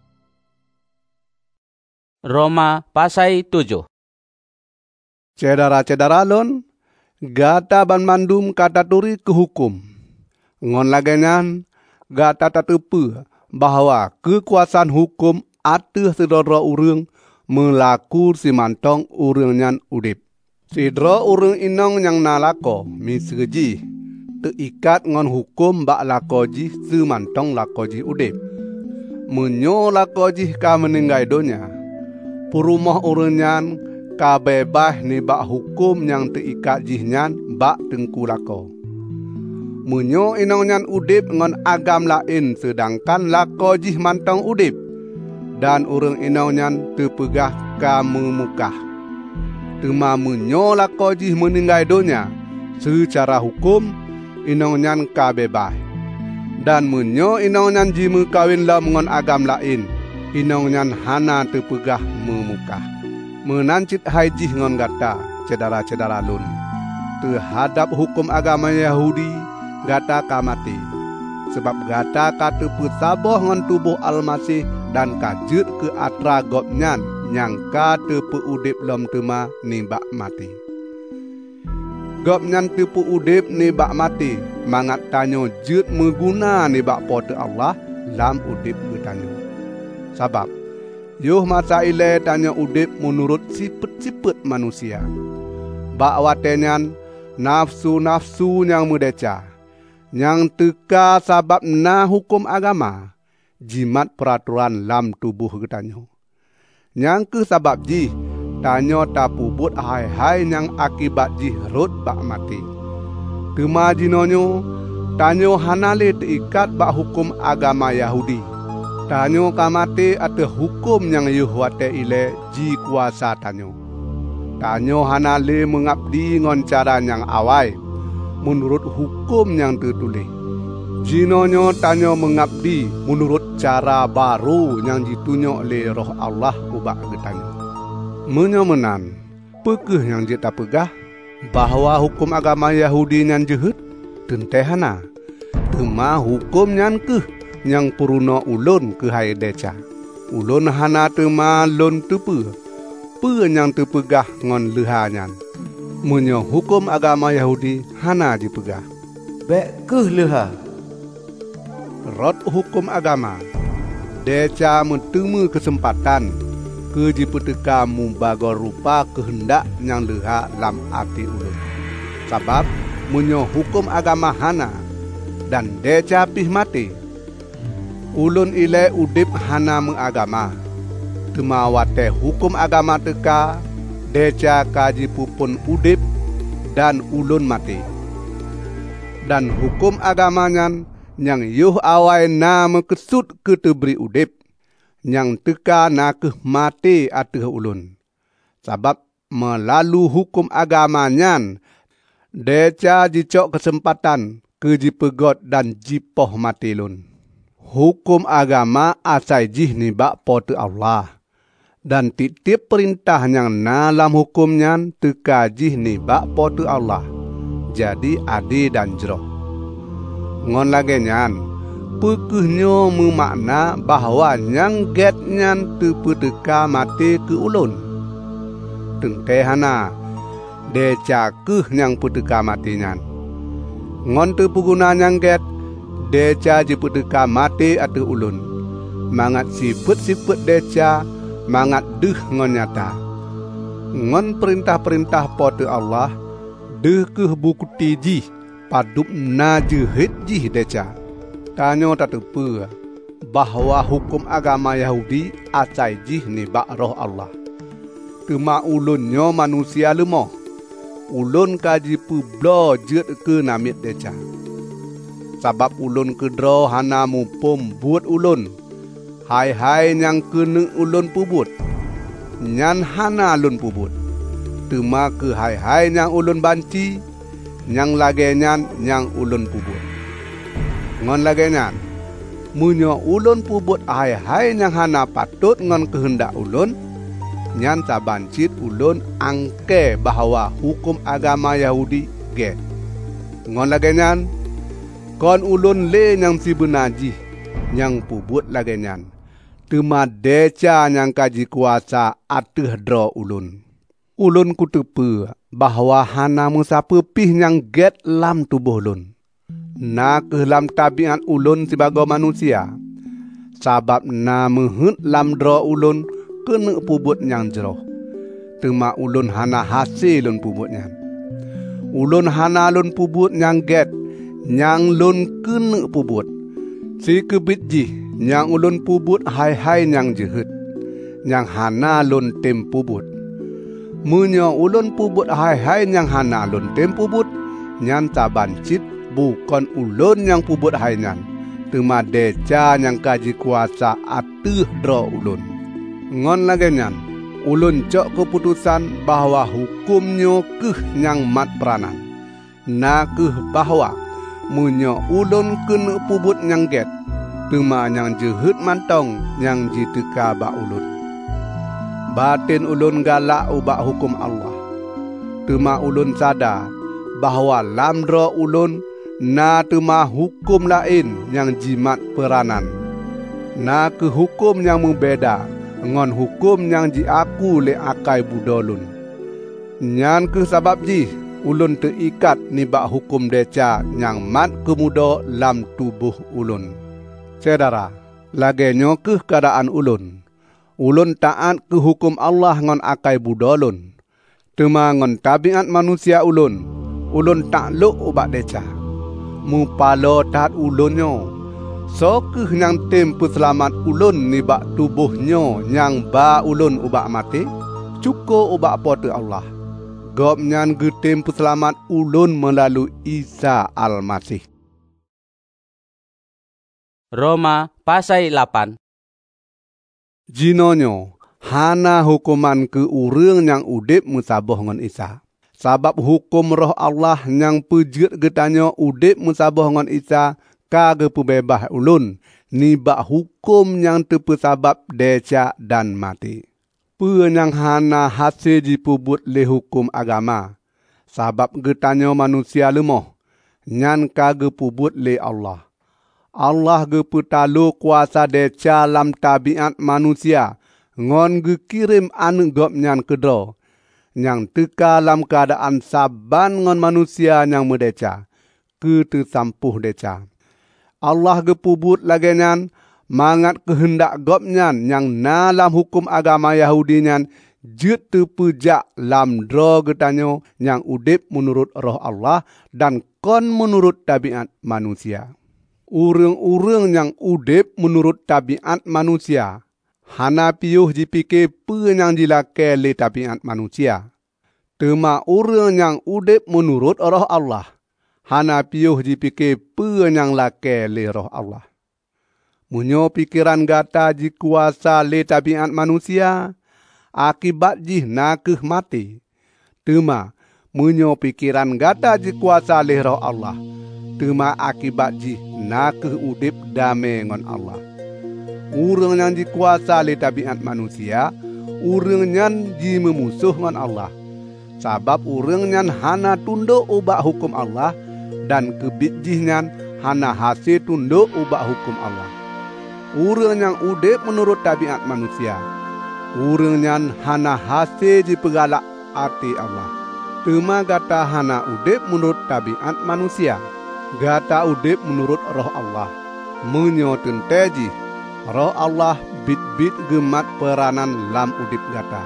Roma pasai 7. Cedara-cedara lon, gata ban mandum kata turi ke hukum. Ngon lagenyan, gata tatepe bahwa kekuasaan hukum atuh sedoro urang melaku si mantong urang nyan udip. Sidro urang inong yang nalako miseji teikat ngon hukum bak lakoji si mantong lakoji udip. Menyo lakoji ka meninggai donya. Purumah urang nyan ka bebah ni bak hukum yang teikat jih nyan bak tengku lako. Menyo inong nyan udip ngon agam lain sedangkan lakoji mantong udip. Dan urang inonyan terpegah ka memukah. Tema menyo lakoji meninggai donya. Secara hukum, inonyan ka bebas. Dan menyo inonyan ji mekawin lam ngon agam lain. Inonyan hana terpegah memukah. Menancit haji ngon gata, cedara-cedara lun. Terhadap hukum agama Yahudi, gata ka mati. Sebab gata kata pesaboh ngon tubuh Almasih dan kajut ke atra gopnyan yang ka tepu udip lom tema nibak mati. Gop nyan tepu udip nibak mati, mangat tanyo jut meguna nibak pote Allah lam udip ke tanyo. Sabab yuh masa ile tanyo udip menurut sipet-sipet manusia. Bak watenyan nafsu-nafsu yang medeca, yang teka sabab na hukum agama, jimat peraturan lam tubuh ke tanyo. Yang ke sabab ji, tanyo tak pubut hai-hai yang akibat ji rut bak mati. Tema jinonyo, tanyo hanale terikat bak hukum agama Yahudi. Tanyo kamate atau hukum yang yuhwate ile ji kuasa tanyo. Tanyo hanale mengabdi ngon cara yang awai, menurut hukum yang tertulis. Jinonyo tanyo mengabdi menurut cara baru yang ditunyok oleh roh Allah ubak ke tanyo. Menyomenan, pekeh yang jeta pegah, bahawa hukum agama Yahudi yang jehut, tentehana. Tema hukum yang keh, yang puruna ulun ke hai deca. Ulun hana tema lun tepe, pe yang terpegah ngon lehanyan. Menyo hukum agama Yahudi hana dipegah. Bek keh leha. Rot hukum agama, deca mentemu kesempatan ke jipeteka mubagor rupa kehendak yang leha lam ati ulun. Sabab menyo hukum agama hana dan deca pih mati. Ulun ile udip hana mengagama. Temawate hukum agama teka, deca kaji pupun udip dan ulun mati. Dan hukum agamanya yang yuh awai na mekesut ke teberi udip, yang teka na keh mati ateh ulun. Sabab melalui hukum agamanya, deca jicok kesempatan ke jipegot dan jipoh mati lun. Hukum agama asai jih nibak pote Allah. Dan titip perintah yang dalam hukumnya teka jih nibak pote Allah. Jadi adil dan jeroh. Ngon lagi nyan, pekehnya memakna bahawa yang get nyan tepeteka mati ke ulun. Tentehana, deca keh yang peteka mati nyan. Ngon tepeguna yang get, deca jepeteka mati atau ulun. Mangat sipet-sipet deca, mangat deh ngon nyata. Ngon perintah-perintah pote Allah, deh keh buku tiji, padup na jehit jih deca. Tanyo tak tepe bahawa hukum agama Yahudi acai jih nibak roh Allah. Tema ulunnya manusia lemah. Ulun kaji publo jet ke namit deca. Sabab ulun kedro hana mupum buat ulun. Hai-hai yang kena ulun pubut. Nyan hana ulun pubut. Tema ke hai-hai yang ulun banci. Yang lagi nyan yang ulun pubut. Ngon lagi nyan, munyo ulun pubut hai-hai yang hana patut ngon kehendak ulun, nyan sabancit ulun angke bahawa hukum agama Yahudi get. Ngon lagi nyan, kon ulun le yang si benaji, yang pubut lagi nyan. Tema deca yang kaji kuasa ateh dro ulun. Ulun kutepe bahawa hana musapa pih yang get lam tubuh ulun. Na ke lam tabiat ulun sebagai manusia. Sabab na mehut lam dro ulun kena pubut yang jeroh. Tema ulun hana hasil lun pubutnya. Ulun hana lun pubut yang get, yang lun kena pubut. Si kebit jih, yang ulun pubut hai-hai yang jehut. Yang hana lun tem pubut. Munyo ulun pubut hai-hai yang hana lun tem pubut, nyan tabancit bukan ulun yang pubut hai nyan. Tema deca yang kaji kuasa ateh dro ulun. Ngon lagi nyan, ulun cok keputusan bahawa hukumnya keh yang mat peranan. Na keh bahawa munyo ulun kena pubut yang get, tema yang jehut mantong yang jiteka bak ulun. Batin ulun galak ubak hukum Allah. Tema ulun sadar bahawa lamdro ulun na tema hukum lain yang jimat peranan. Na ke hukum yang membeda ngon hukum yang jiaku le akai budolun. Nyan ke sabab ji ulun terikat nibak hukum deca yang mat kemudo lam tubuh ulun. Saudara, lagenyo ke keadaan ulun. Ulun taat ke hukum Allah ngon akai budolun. Tema ngon tabiat manusia ulun takluk ubak deca. Mupalo taat ulunyo. So ke yang tempu selamat ulun nibak tubuhnyo yang ba ulun ubak mati. Cukup ubak pote Allah. Gopnyan getem selamat ulun melalui Isa Al-Masih. Roma pasal 8. Jinonyo hana hukuman ke urang yang udip musaboh ngon Isa. Sabab hukum roh Allah yang pejut getanyo udip musaboh ngon Isa kage pebebah ulun nibak hukum yang terpesabab deca dan mati. Yang hana hasil dipubut le hukum agama. Sabab getanyo manusia lemoh. Nyan kage pubut le Allah. Allah ge petalu kuasa deca lam tabiat manusia. Ngon ge kirim anu gop nyan kedro. Yang teka lam keadaan saban ngon manusia yang medeca. Ke tersampuh deca. Allah ge pubut lagi nyan. Mangat kehendak gopnyan yang nalam hukum agama Yahudi nyan jut terpejak lam dro getanyo yang udip menurut roh Allah dan kon menurut tabiat manusia. Urang-urang yang udip menurut tabiat manusia hana piuh dipikir pe yang dilake le tabiat manusia. Tema urang yang udip menurut roh Allah hana piuh dipikir pe yang lake le roh Allah. Munyo pikiran gata ji kuasa le tabiat manusia, akibat ji nakeh mati. Tema, munyo pikiran gata ji kuasa le roh Allah, tema akibat ji nakeh udip dame ngon Allah. Urang yang ji kuasa le tabiat manusia, urang nyan ji memusuh ngon Allah. Sabab urang nyan hana tunduk ubak hukum Allah, dan kebit ji nyan hana hasil tunduk ubak hukum Allah. Urang yang udip menurut tabiat manusia. Urang yang hana hasil di pegalak hati Allah. Tema gata hana udip menurut tabiat manusia. Gata udip menurut roh Allah. Menyo tenteji. Roh Allah bit-bit gemat peranan lam udip gata.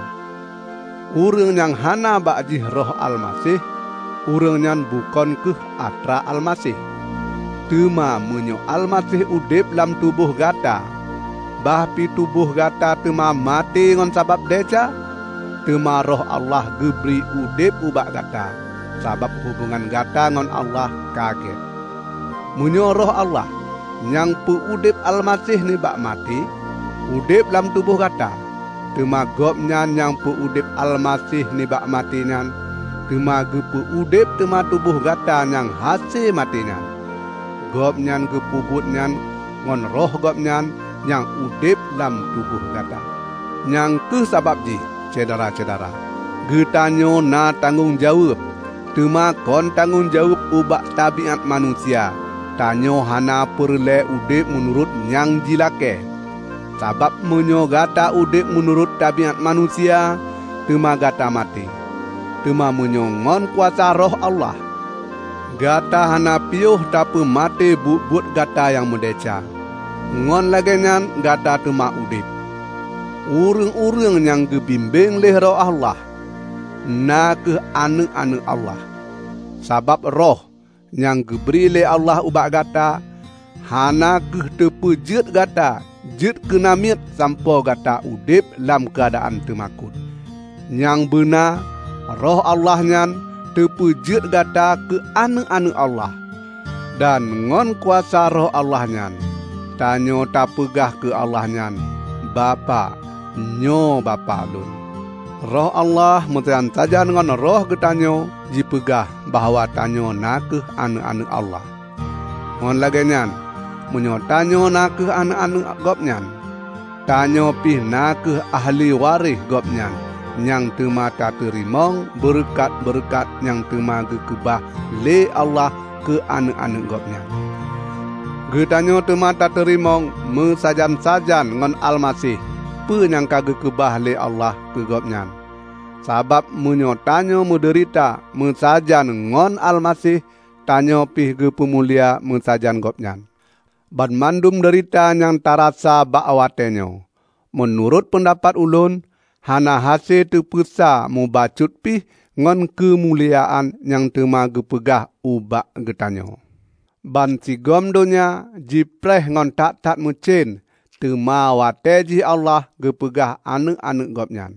Urang yang hana bakji roh Al-Masih. Urang yang bukan ke atra Al-Masih. Tema menyo Al-Masih udip lam tubuh gata. Bahpi tubuh gata tema mati ngon sabab deca. Tema roh Allah geberi udip ubak gata. Sabab hubungan gata ngon Allah kaget. Menyo roh Allah yang pu udip Al-Masih ni bak mati. Udip lam tubuh gata. Tema gopnyan yang pu udip Al-Masih ni bak mati nyan. Tema gepu udip tema tubuh gata yang hasil mati nyan. Gopnyan kepubutnyan ngon roh gopnyan yang udip lam tubuh gata. Yang ke sabab ji, cedara-cedara. Getanyo na tanggung jawab. Tema kon tanggung jawab ubak tabiat manusia. Tanyo hana perle udip menurut yang jilake. Sabab menyo gata udip menurut tabiat manusia, tema gata mati. Tema menyo ngon kuasa roh Allah. Gata hana piuh tapi mati but gata yang mendeca. Ngon lagi nyan gata tema udip. Urang-urang yang gebimbing leh roh Allah. Na ke anu-anu Allah. Sabab roh yang geberi leh Allah ubak gata. Hana ke terpejut gata. Jut kenamit sampo gata udip lam keadaan temakut. Yang benar roh Allah nyan terpejut gata ke anu-anu Allah. Dan ngon kuasa roh Allah nyan. Tanyo tak pegah ke Allah nyan. Bapa, nyo bapa lun. Roh Allah mutian saja ngon roh getanyo jipegah bahawa tanyo nak ke anu-anu Allah. Ngon lagi nyan. Menyo tanyo nak ke anu-anu gopnyan. Tanyo pih nak ke ahli waris gopnyan. Yang tema tak terimong berkat-berkat yang tema gekebah le Allah ke anu-anu gopnya. Getanyo tema tak terimong mesajan-sajan ngon Al-Masih siapa yang kagak kebah le Allah ke gopnyan. Sabab munyo tanyo menderita mensajan ngon Almasih, tanyo pih ge pemulia mensajan gopnyan. Ban mandum derita yang tarasa bak awatenyo. Menurut pendapat ulun, hana hase terpesa mubacut pih ngon kemuliaan yang tema gepegah ubak getanyo. Ban sigom donya jipreh ngon tak mucin, tema wateji Allah gepegah anek-anek gopnyan.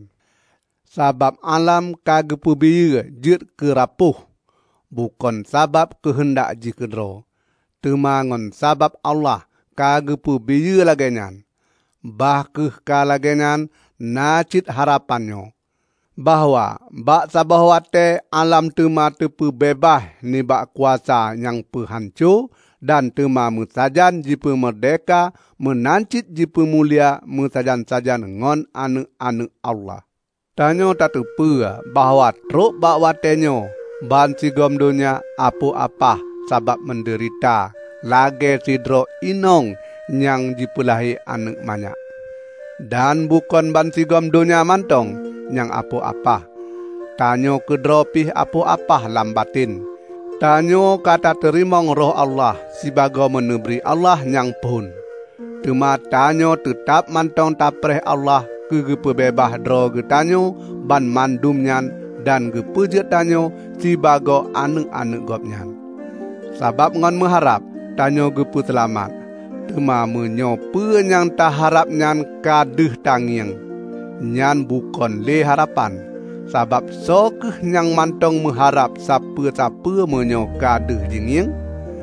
Sabab alam kagepebiya jut kerapuh, bukan sabab kehendak ji kedro. Tema ngon sabab Allah kagepebiya lagenyan. Bahkeh kalagenyan nacit harapanyo. Bahwa bak sabah wate alam tema tepu bebas ni bak kuasa yang pehancur dan tema musajan jipe merdeka menancit jipe mulia musajan-sajan ngon anak-anak Allah. Tanyo tak tepu bahwa truk bak watenyo ban sigom dunia apa-apa sabab menderita lage sidro inong yang jipulahi anak banyak. Dan bukan ban sigom dunia mantong yang apa-apa. Tanyo kedropih apa-apa lambatin. Tanyo kata terimong roh Allah sebagai menebri Allah yang pun. Tema tanyo tetap mantong tapreh Allah kegepebebah dro getanyo ban mandumnyan dan gepejut tanyo sebagai anak-anak gopnyan. Sabab ngon mengharap tanyo gepu selamat. Tema menyope yang tak harap nyan kadeh tangiang. Nyan bukan le harapan. Sabab sokeh yang mantong mengharap siapa-siapa menyo kadeh jingiang.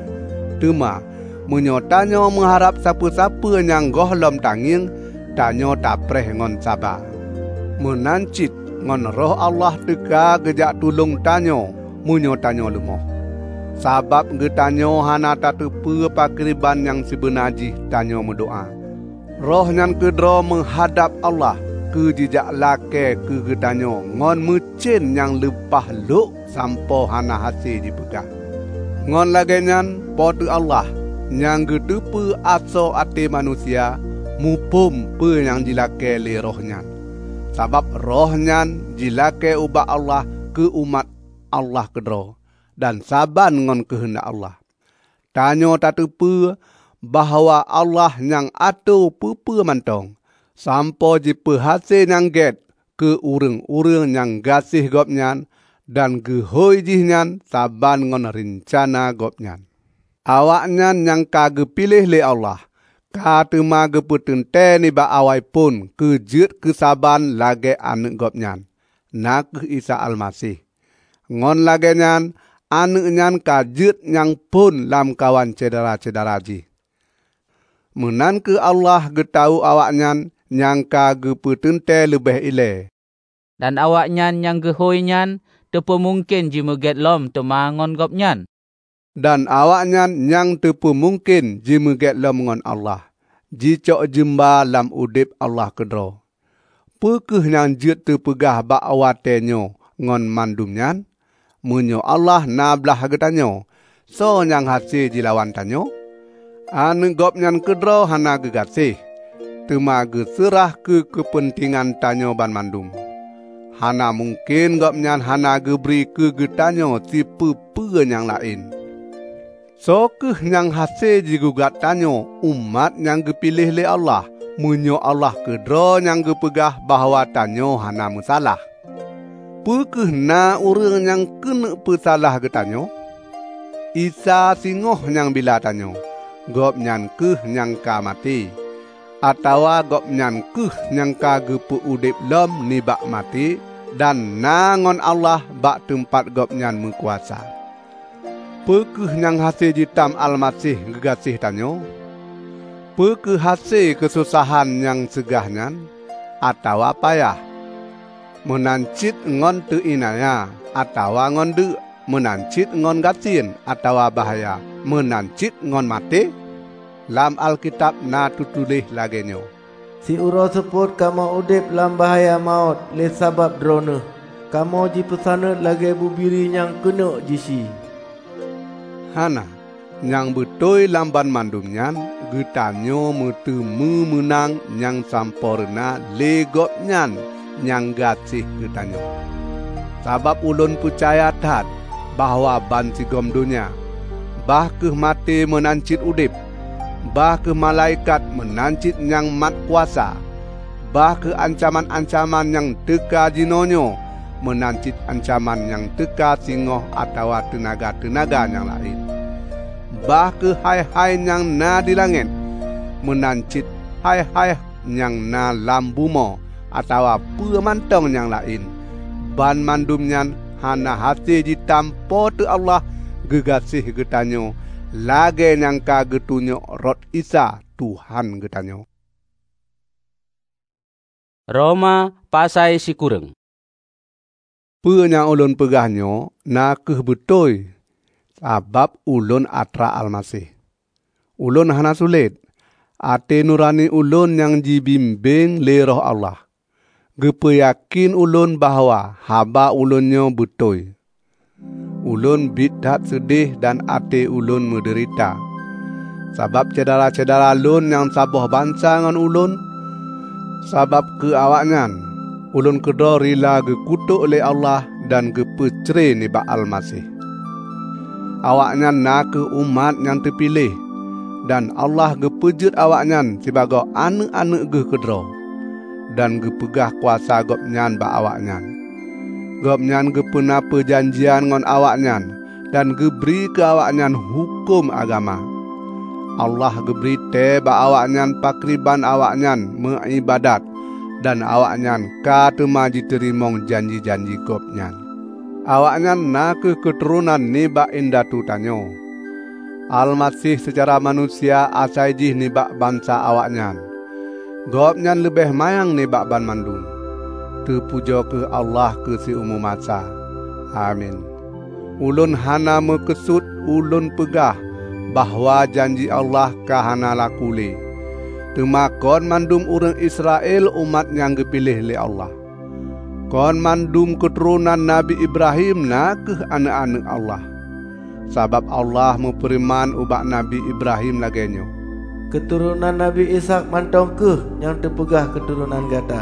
Tema menyotanyo mengharap siapa-siapa yang gohlom tangiang, tanyo tapreh ngon sabar. Menancit ngon roh Allah teka gejak tulung tanyo, munyo tanyo lemoh. Sabab getanyo hana tak tepu pakriban yang sebenaji tanyo mendoa. Roh yang kedro menghadap Allah ke jejak lake ke getanyo ngon mucin yang lepah luk sampo hana hasil dipegah. Ngon lagenyan potu Allah yang gedepu aso ate manusia mupum pe yang jilake le rohnya. Sabab rohnya jilake ubah Allah ke umat Allah kedro. Dan saban ngon kehendak Allah. Tanyo tak tepu bahawa Allah yang atur pupu mantong. Sampo jipe hasil yang get ke urang-urang yang gasih gopnyan dan gehoi jihnyan saban ngon rencana gopnyan. Awaknyan yang kage pilih le Allah. Katema gepetente ni ba awai pun kejut kesaban lage anak gopnyan. Nak Isa Almasih. Ngon lagenyan anak nyan kajut yang pun lam kawan cedera-cedera ji. Menan ke Allah getau awak nyan yang kage petente lebih ile. Dan awak nyan yang gehoi nyan tepu mungkin ji meget lom temangon gop nyan. Dan awak nyan yang tepu mungkin ji meget lom ngon Allah. Ji cok jemba lam udip Allah kedro. Pekeh nyan jut terpegah bak awatenyo ngon mandum nyan. Munyo Allah nablah getanyo. So yang hasil jilawan tanyo. Anu gop nyan kedro hana gegasih. Tema geserah ke kepentingan tanyo ban mandum. Hana mungkin gop nyan hana geberi ke getanyo si pepe yang lain. So ke yang hasil jigugat tanyo umat yang gepilih le Allah. Munyo Allah kedro yang gepegah bahawa tanyo hana musalah. Pekeh na orang yang kena pesalah getanyo? Isa singoh yang bila tanyo. Gop nyan keh yang ka mati. Atawa gop nyan keh yang ka gepu udip lom ni bak mati. Dan nangon Allah bak tempat gop nyan mekuasa. Pekeh yang hasil jitam Almasih gegasih tanyo? Pekeh hasil kesusahan yang segah nyan? Atawa payah? Menancit ngon tu inaya atawa ngon de, menancit ngon gatin atawa bahaya, menancit ngon mati. Lam Alkitab na tutulih lagenyo. Si uro seput kama udip lam bahaya maut le sabab drone. Kamo ji pesana lagi bubiri yang kena jisi. Hana, Yang betul lamban mandum nyan getanyo metemu menang yang sampurna legop nyan yang gasih getanyo. Sabab ulun percaya tat bahwa ban sigom dunia bah ke mati menancit udip, bah ke malaikat menancit yang mat kuasa, bah ke ancaman-ancaman yang teka jinonyo menancit ancaman yang teka singoh atau tenaga-tenaga yang lain. Bah ke hai-hai yang na di langit menancit hai-hai yang na lambumo atau pemantong yang lain. Ban mandumnya hana hati ditampo tu Allah gegasih getanyo lage yang ka getunyo rot Isa Tuhan getanyo. Roma pasai si kureng. Punya ulun pegahnyo na keh betul sabab ulun atra Almasih. Ulun hana sulit. Ate nurani ulun yang dibimbing le roh Allah. Gepeyakin ulun bahwa haba ulunnya betul. Ulun bidat sedih dan ate ulun menderita. Sabab cedera-cedera ulun yang saboh bangsa ngan ulun. Sabab ke awaknyan. Ulun kedua rila gekutuk oleh Allah dan gepecere ni ba Almasih. Awaknyan nak ke umat yang terpilih dan Allah gepejut awaknyan sebagai anak-anak ge kedro dan gepegah kuasa gopnyan ba awaknyan. Gopnyan gepena perjanjian ngon awaknyan dan geberi ke awaknyan hukum agama. Allah geberi te ba awaknyan pakriban awaknyan mengibadat dan awaknyan katema diterimong janji-janji gopnyan. Awaknyan nak keturunan nibak indatu tanyo. Almasih secara manusia asaijih nibak bangsa awaknyan. Gopnyan lebih mayang nibak ban mandum. Terpuja ke Allah ke si umum masa. Amin. Ulun hana mekesut ulun pegah bahwa janji Allah kahana lakuli. Temakon mandum orang Israel umat yang dipilih oleh Allah. Kon mandum keturunan Nabi Ibrahim nak ke anak-anak Allah. Sabab Allah memperiman ubak Nabi Ibrahim lagenyo. Keturunan Nabi Ishak mantong ke yang terpegah keturunan gata.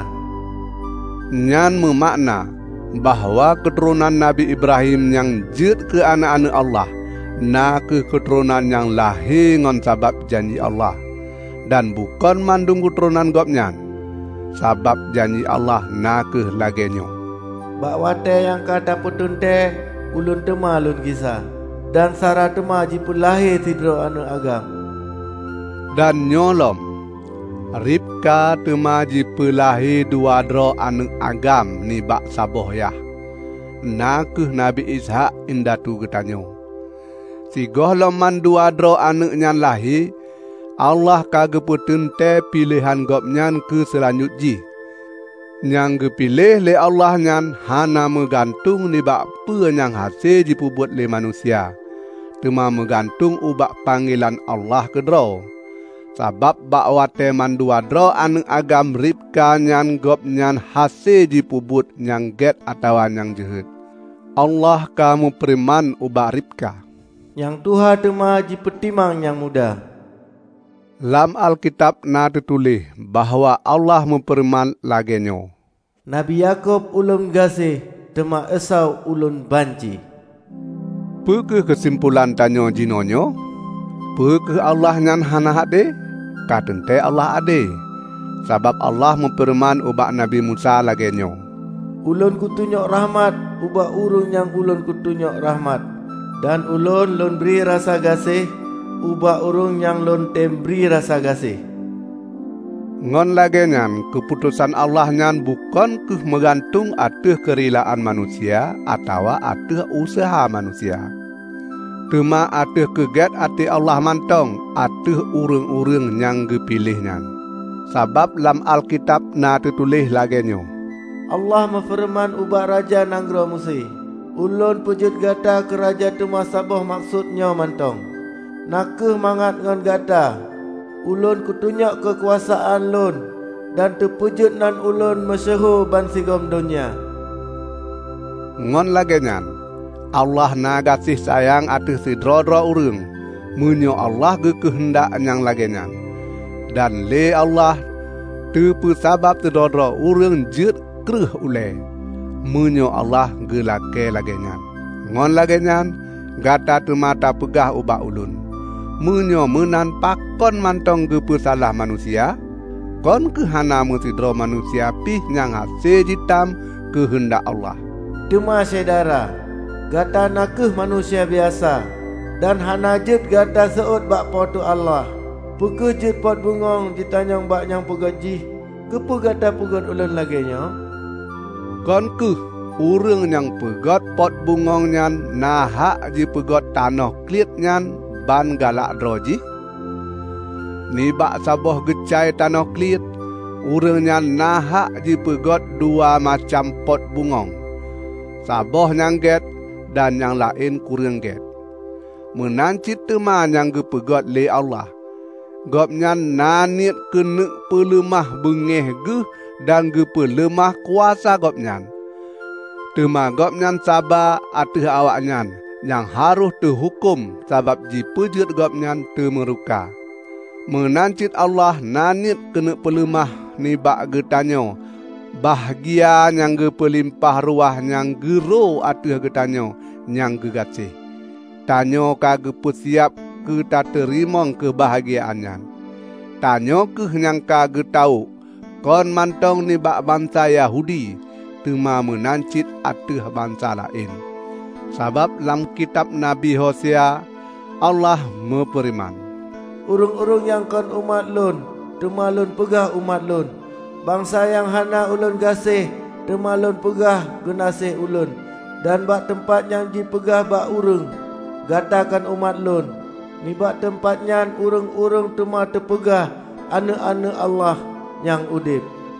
Nyan memakna bahwa keturunan Nabi Ibrahim yang jid ke anak-anak Allah nak ke keturunan yang lahir ngon sabab janji Allah. Dan bukan mandum keturunan gopnyan. Sabab janji Allah nakeh lagenyo. Bak wate yang kata putun te ulun tema lun kisah. Dan Sarah tema jipun lahir tidro anu agam. Dan nyolom Ribka tema jipun lahir dua dro anu agam ni bak saboh yah. Nakeh Nabi Ishak indatu getanyo. Si gohlom man dua dro anu nyan lahir Allah kageputun te pilihan gopnyan ke selanjutji. Yang gepilih le Allah nyan hana megantung ni bak pe yang hasil dipubut le manusia. Tema megantung ubak panggilan Allah kedro. Sabab bak wate mandua dro anu agam Ribka nyan gopnyan hasil dipubut yang get atau yang jehet. Allah kamu periman ubak Ribka. Yang Tuhan tema jipetimang yang muda. Lam Alkitab na tertulis bahwa Allah memperiman lagenyo. Nabi Yakub ulun gasih, tema Esau ulun banci. Pekeh kesimpulan tanyo jinonyo? Pekeh Allah nyan hana ade? Katente Allah ade. Sabab Allah memperiman ubak Nabi Musa lagenyo. Ulun kutunyok rahmat ubak urung yang ulun kutunyok rahmat. Dan ulun lun beri rasa gasih ubak urung yang lon tembri rasa gasih. Ngon lagenyan keputusan Allah nyan bukan ke megantung ateh kerilaan manusia atau ateh usaha manusia. Tema ateh keget ateh Allah mantong ateh urung-urung yang gepilih nyan. Sabab lam Alkitab na tertulis lagenyo. Allah mefirman ubak raja nanggro musi. Ulun pujud gata ke raja tema saboh maksudnya mantong. Nakeh mangat ngan gata. Ulun kutunyak kekuasaan lun dan terpujud nan ulun masyhur ban sigom dunia. Ngon lagenyan Allah na gasih sayang ateh sidro-dro urang Menyo Allah ge kehendak yang lagenyan. Dan le Allah tepu sabab tedodro urang jet kreh ule. Menyo Allah ge lagenyan. Ngon lagenyan gata temata pegah ubah ulun. Menyo menan pakon mantong ge pesalah manusia. Kon kehana musidro manusia pih nyang hase jitam kehendak Allah. Tuma saudara, gata nakeh manusia biasa dan hana jet gata seut bak potu Allah. Puke jet pot bungong ditanyang bak yang pegaji, kepu gata pugot ulun laginya. Kon keh urang yang pegot pot bungong nyan nahak ji pegot tanah klit nyan ban galak droji. Ni bak saboh gecai tanah klit, urangnya nahak ji pegot dua macam pot bungong. Saboh yang get dan yang lain kurang get. Menancit teman yang gepegot le Allah. Gopnya nanit kena pelemah bengeh ge dan gepelemah kuasa gopnya. Tema gopnya sabar atih awaknya yang harus terhukum sebab ji pejut gopnya temeruka. Menancit Allah nanit kena pelemah ni bak getanyo. Bahagia yang ge pelimpah ruah yang gero atih getanyo yang gegasih. Tanyo ka ge siap ke tak terimong kebahagiaannya. Tanyo ke yang ka ge tau kon mantong ni bak bangsa Yahudi tema menancit atih bangsa lain. Sebab dalam kitab Nabi Hosea Allah memperiman. Urung-urung yang kon umat lun, tema lun pegah umat lun. Bangsa yang hana ulun gasih, tema lun pegah genasih ulun. Dan bak tempat yang dipegah bak urung, gatakan umat lun. Ni bak tempatnya urung-urung tema terpegah ane-ane Allah yang udip.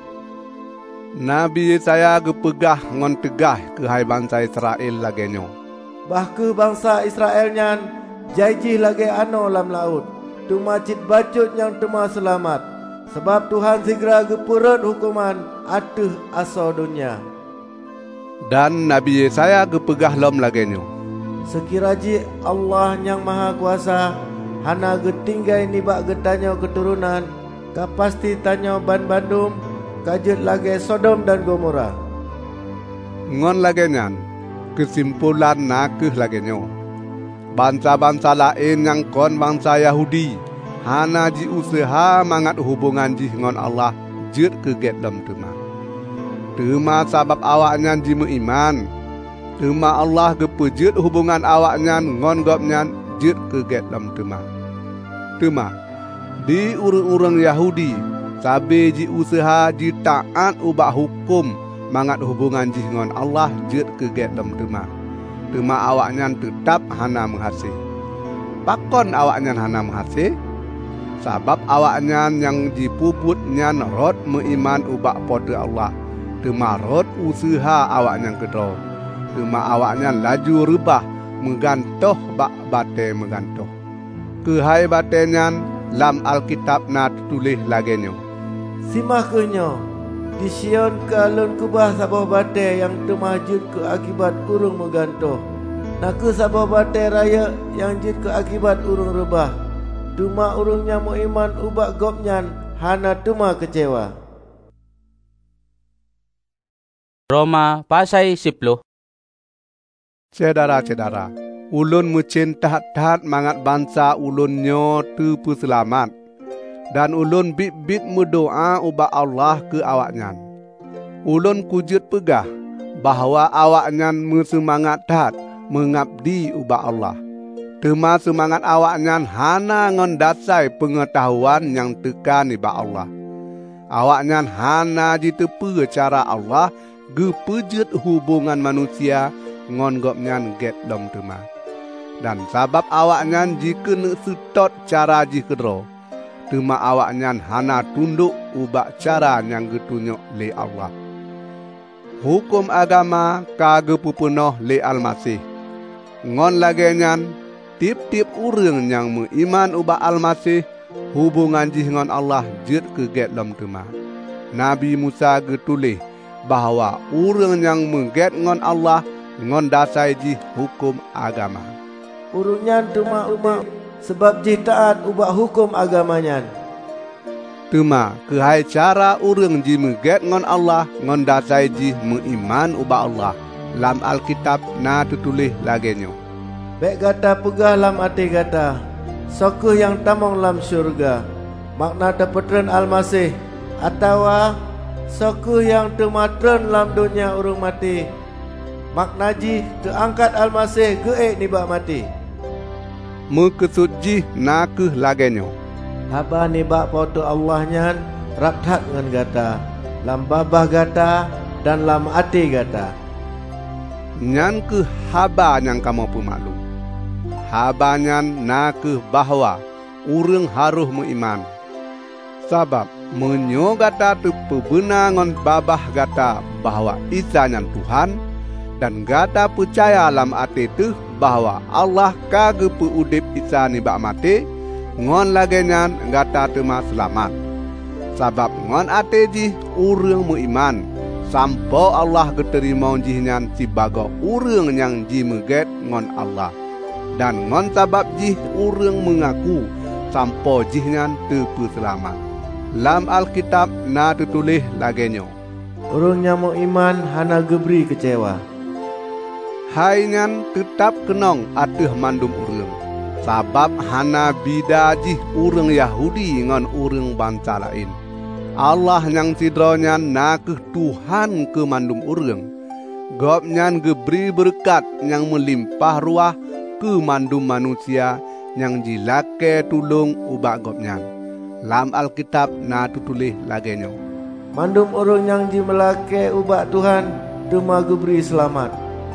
Nabi saya gepegah ngon tegah ke hai bangsa Israel lagenyo. Bahke bangsa Israel nyan jaiji lagi ano lam laut. Tuma cit bacut yang tuma selamat. Sebab Tuhan segera gepurut hukuman atuh aso dunia. Dan Nabi Yesaya gepegah lom lagenyo. Sekiraji Allah yang maha kuasa hana getinggai nibak getanyo keturunan, kapasti tanyo ban Bandung, kajut lagi Sodom dan Gomora. Ngon lagenyan, kesimpulan nakeh lagenyo. Bangsa-bangsa lain yang kon bangsa Yahudi hana ji usaha mangat hubungan ji ngon Allah jet ke get dalam tema. Tema sabab awaknya ji iman. Tema Allah gepejet hubungan awaknya ngon gopnya jet ke get dalam tema. Tema di urang-urang Yahudi sabe ji usaha ji taat ubah hukum mangat hubungan ji ngon Allah jet ke get dalam tema. Tema awaknya tetap hana menghasih. Pakon awaknya hana menghasih? Sabab awaknya yang dipuputnya rot meiman ubak pada Allah. Tema rot usaha awaknya kedua. Tema awaknya laju rebah menggantoh bak bate menggantoh. Kehai batenya lam Alkitab na tulis lagenyo. Simah kenyo di Sion ke alun kubah sabah bate yang temajud ke akibat urung menggantoh. Naku sabah bate raya yang jid ke akibat urung rebah. Tuma urungnya mu iman ubak gopnyan hana tuma kecewa. Roma pasai 10. Cedara-cedara, ulun mucin tahat-tahat mangat bangsa ulunnya tepu selamat. Dan ulun bit-bit berdoa ubak Allah ke awaknya. Ulun kujut pegah bahawa awaknya bersemangat taat mengabdi ubak Allah. Tema semangat awaknya hana ngon dasai pengetahuan yang tekan ubak Allah. Awaknya hana ditepu cara Allah gepejet hubungan manusia ngon gopnya get dom tema. Dan sabab awaknya jika nak setot cara jikedro. Tema awaknya hana tunduk ubak cara yang getunyok le Allah. Hukum agama kage pupunoh le Almasih. Ngon lagenyan tip-tip urang yang meiman ubak Almasih hubungan jih ngon Allah jet ke get dalam tema. Nabi Musa getulih bahawa urang yang mengget ngon Allah ngon dasai jih hukum agama. Urungnya tuma sebab jih taat ubah hukum agamanya. Tuma kehai cara urang ji meget ngon Allah ngon dasai ji mengiman ubah Allah. Lam Alkitab na tertulis lagenyo. Bek gata pegah lam ati gata, sokuh yang tamong lam syurga. Makna terpetren Al-Masih atawa sokuh yang tematren lam dunia urung mati. Makna ji terangkat Al-Masih geek nibak mati. Mekesud ji na keh lagenyo. Haba nibak foto Allah nyan rakhat ngan gata, lam babah gata dan lam ati gata. Nyan ke haba yang kamu pemaklum. Haba nyan na ke bahwa urang harus mengiman. Sabab menyo gata tu pebena ngon babah gata bahwa Isa nyan Tuhan dan gata percaya lam ati tu bahwa Allah kage peudip Isa nibak mati. Ngon lagi nyan gata tema selamat. Sabab ngon ate ji urang mengiman sampo Allah keterima ji nyan sibaga urang yang ji meget ngon Allah. Dan ngon sabab ji urang mengaku sampo ji nyan tepu selamat. Lam Alkitab na tertulis lagenyo. Urang yang mau iman hana gebri kecewa. Hai nyan tetap kenong atuh mandum urang. Sabab hana bida jih urang Yahudi ngan urang bangsa lain. Allah yang sidronya nakeh Tuhan ke mandum urang. Gopnyan geberi berkat yang melimpah ruah ke mandum manusia yang jilake tulung ubak gopnyan. Lam Alkitab na tutulis lagenyo. Mandum urang yang jimelake ubak Tuhan dema geberi selamat.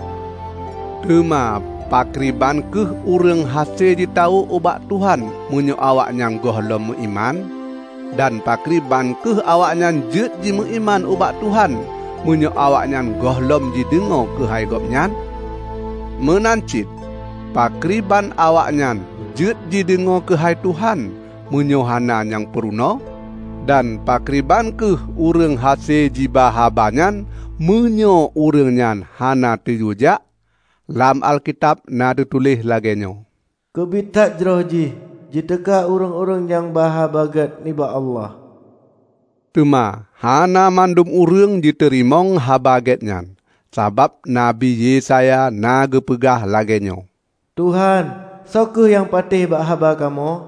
Dema pakriban keh urang hasil ditau ubak Tuhan munyo awak nyang gohlom iman dan pakriban keh awak nyang jet ji iman ubak Tuhan munyo awak nyang gohlom ji dengo ke hai gopnyan menancit pakriban awak nyang jet ji dengo ke hai Tuhan munyo hana nyang peruno dan pakriban keh urang hasil ji bahabanyan munyo urang nyan hana tejujak. Lam Alkitab na ditulis lagenyo. Kebitak jeroh jiteka urang-urang yang bahabagat nibak Allah. Tuma hana mandum urang diterimong habagetnyan. Sabab Nabi Yesaya na gepegah lagenyo. Tuhan, sokuh yang patih bak haba kamu?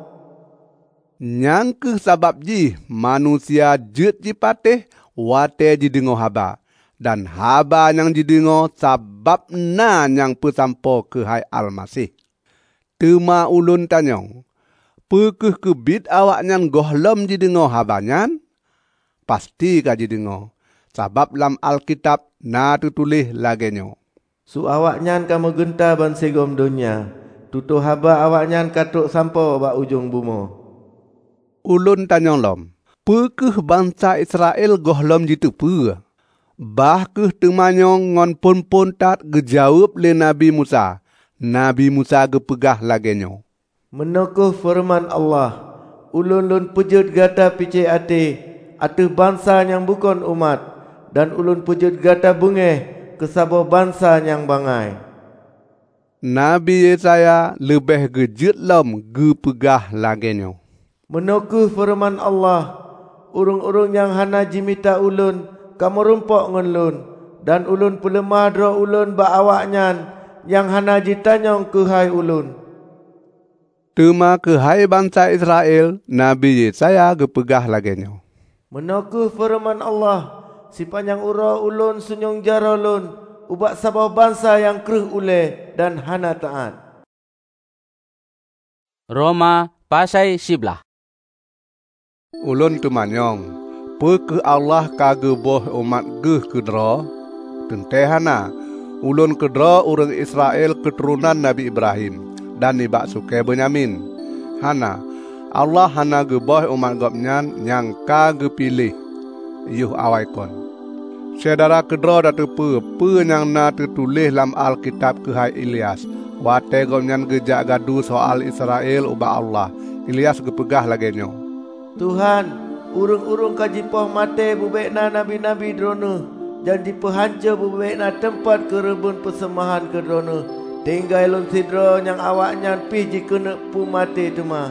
Nyangkeh sabab ji manusia jet ji patih wate ji dengo haba. Dan haba yang didengo sabab na yang pesampo ke hai Al-Masih. Tema ulun tanyong, pekeh kebit awak yang gohlom didengo habanyan? Pasti ka didengo. Sabab lam Alkitab na tertulis lagenyo. Su awak nyan kamu genta ban segom dunia. Tutu haba awak nyan katuk sampo bak ujung bumo. Ulun tanyong lom, pekeh bangsa Israel gohlom ditepu? Bah keh temanyong ngon pun tat gejawab le Nabi Musa. Nabi Musa gepegah lagenyo. Menokuh firman Allah, ulun-ulun pujud gata pice ate, atuh bangsa yang bukan umat, dan ulun pujud gata bungeh kesabo bangsa yang bangai. Nabi Yesaya lebih gejut lom gepegah lagenyo. Menokuh firman Allah, urung-urung yang hana jimita ulun, kamu rumpok ngon lun, dan ulun pelemah dro ulun ba awaknyan yang hana jitanyong ke hai ulun. Tema ke hai bangsa Israel, Nabi Yesaya gepegah lagenyo. Menokuh firman Allah, si panjang ura ulun sunyong jaro lun, ubak sabah bangsa yang keruh ule dan hana taat. Roma pasai 11. Ulun temanyong, pekeh Allah kage boh umat geh kedra tentehana ulun kedra urang Israel keturunan Nabi Ibrahim dan nibak suke Benyamin. Hana Allah hana ge boh umat gopnyan yang kage pilih yuh awaikon. Saudara kedra datu pe yang na tertulis lam Alkitab ke hai Ilyas. Wate gopnyan gejak gadu soal Israel ubah Allah. Ilyas gepegah lagenyo. Tuhan, urung-urung kajipoh mate bubekna nabi-nabi drone, dan dipehanca bubekna tempat kerebun persemahan ke drone, Tinggal lon sidro yang awaknya pih jika nak pu mati tu mah.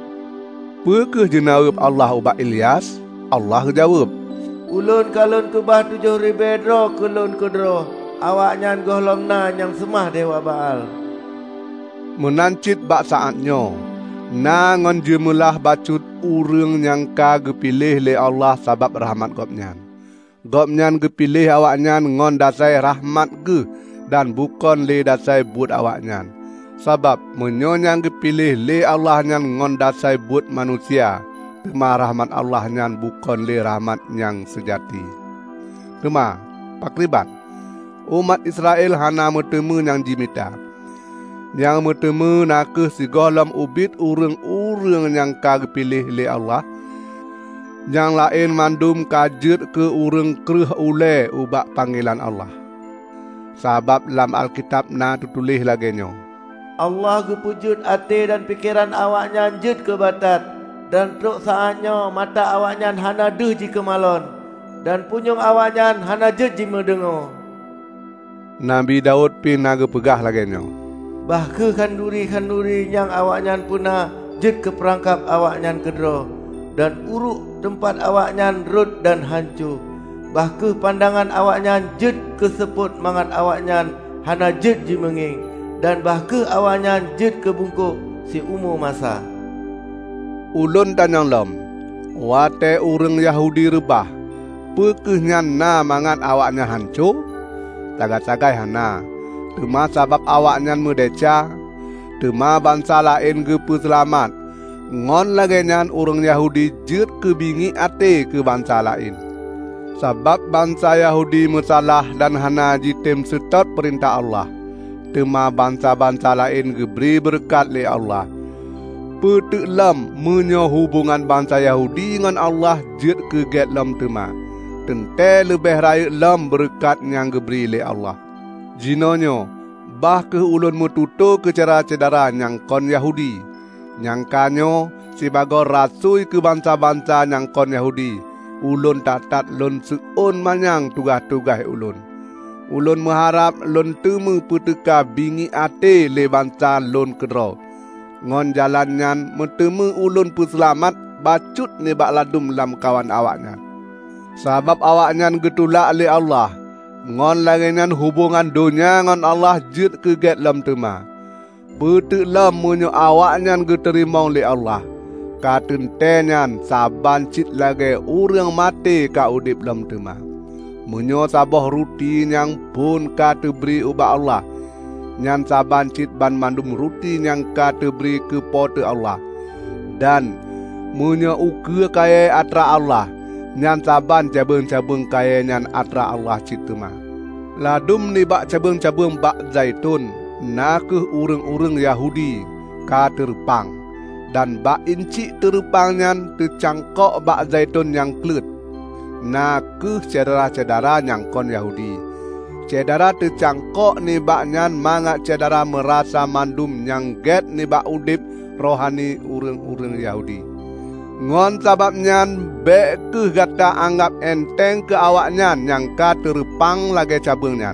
Pekeh jenawab Allah ubat Ilyas? Allah jawab, Ulun kalun ke bah 7,000 dro kulun ke dro. Awaknya gohlom na yang semah Dewa Baal. Menancit bak saatnya, na ngon jemulah bacut urang yang ka gepilih le Allah sabab rahmat Gopnyan. Gopnyan gepilih awaknyan ngon dasai rahmat ge dan bukan le dasai buat awaknyan. Sabab menyonyang gepilih le Allah nyan ngon dasai buat manusia. Tema rahmat Allah nyan bukan le rahmat yang sejati. Tema pakribat umat Israel hana metemu yang jimita. Yang metemu nakeh si golam ubit urang-urang yang ka gepilih le Allah. Yang lain mandum kajet ke urang kreh ule ubak panggilan Allah. Sabab dalam Alkitab na tutulis lagi nyo. Allah gepujud hati dan pikiran awaknya jud ke batat. Dan truk saatnya mata awaknya hana deh jika malon. Dan punyung awaknya hana jud jima dengo. Nabi Daud pin naga pegah lagi nyo. Bahke kanduri-kanduri yang awaknya punah jud ke perangkap awaknya kedro. Dan uruk tempat awaknya rut dan hancur. Bahke pandangan awaknya jud keseput mangat awaknya hana jud jimenging. Dan bahke awaknya jud ke bungkuk si umur masa. Ulun tanyang lom, wate urang Yahudi rebah, pekehnya na mangat awaknya hancur? Tagat-tagai hana, tema sabab awaknya merdeca, tema bangsa lain gepu selamat. Ngon lagi nyan urang Yahudi jut kebingi ate ke bangsa lain. Sabab bangsa Yahudi masalah dan hana jitem setot perintah Allah. Tema bangsa-bangsa lain geberi berkat le Allah. Petek lam menyo hubungan bangsa Yahudi dengan Allah jut ke get lam tema. Tente lebih raya lam berkat yang geberi le Allah. Jinonyo, bah ke ulun mututo ke cara cedara yang kon Yahudi. Yang kanyo sebagai rasul ke bangsa-bangsa yang kon Yahudi. Ulun tatat lun seun manyang tugas-tugas ulun. Ulun mengharap lun temu puteka bingi ate le bangsa lun kedro. Ngon jalannya metemu ulun puselamat bacut ni bak ladum lam kawan awaknya. Sabab awaknya getulak le Allah. Ngon laginya hubungan dunia ngon Allah jut ke get lam tema. Petek lam menyo awaknya geterimong le Allah. Katentenyan saban cit lagi urang mati ka udip lam tema. Menyo sabah rutin yang pun kata beri ubah Allah. Nyan saban cit ban mandum rutin yang kata beri ke pote Allah. Dan menyo uke kaya atra Allah. Nyan saban cabeng-cabeng kaya nyan atra Allah cit tema. Ladum ni bak cabeng-cabeng bak zaitun. Nakeh urang-urang Yahudi ka terpang. Dan bak inci terpang nyan tercangkok bak zaitun yang klut. Nakeh cedera-cedera yang kon Yahudi. Cedera tercangkok ni baknyan mangat cedera merasa mandum yang get ni bak udip rohani urang-urang Yahudi. Ngon sababnya be ke gata anggap enteng ke awaknya yang ka terpang lagi cabengnya.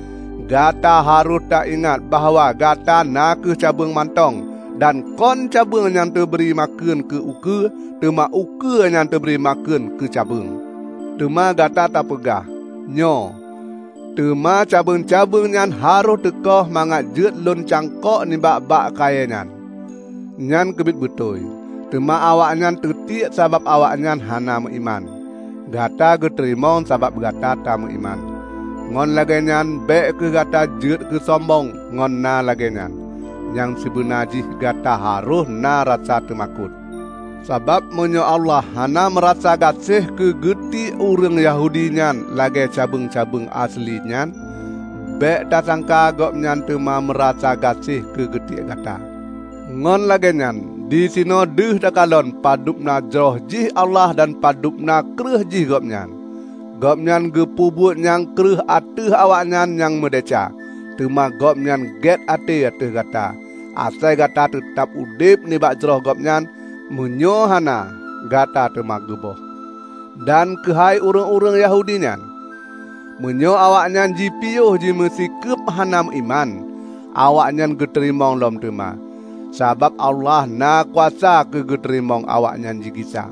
Gata harus tak ingat bahawa gata na ke cabeng mantong dan kon cabeng yang terberi makan ke uke, tema uke yang terberi makan ke cabeng. Tema gata tak pegah. Nyo. Tema cabeng-cabeng nyan harus tekoh mangat jut lun cangkok ni bak-bak kaya nyan. Nyan kebit betul. Tema awak nyan tertiak sabab awak nyan hana mengiman. Gata geterimong sabab gata tak mengiman. Ngon lagi nyan bek ke gata jut ke sombong ngon na lagi nyan. Yang sebenarnya gata harus na rasa temakut. Sabab menyo Allah hana merasa gasih ke geti urang Yahudi nyan lagi cabeng-cabeng asli nyan. Bek tak sangka gop nyan tema merasa gasih ke geti gata. Ngon lagi nyan di sino deh dakalon padupna jroh jih Allah dan padupna kreh jih gop nyan. Gop nyan gepubut yang kreh ateh awak nyan yang medeca. Tema gop nyan get ateh gata. Asai gata tetap udip ni bak jroh gop nyan. Menyohana gata temageboh. Dan kehai urang-urang Yahudi nyan. Menyo awaknya jipiyuh ji mesikep hanam iman. awaknyan geterimong lom tema. Sabab Allah na kuasa ke geterimong awaknyan jigisa.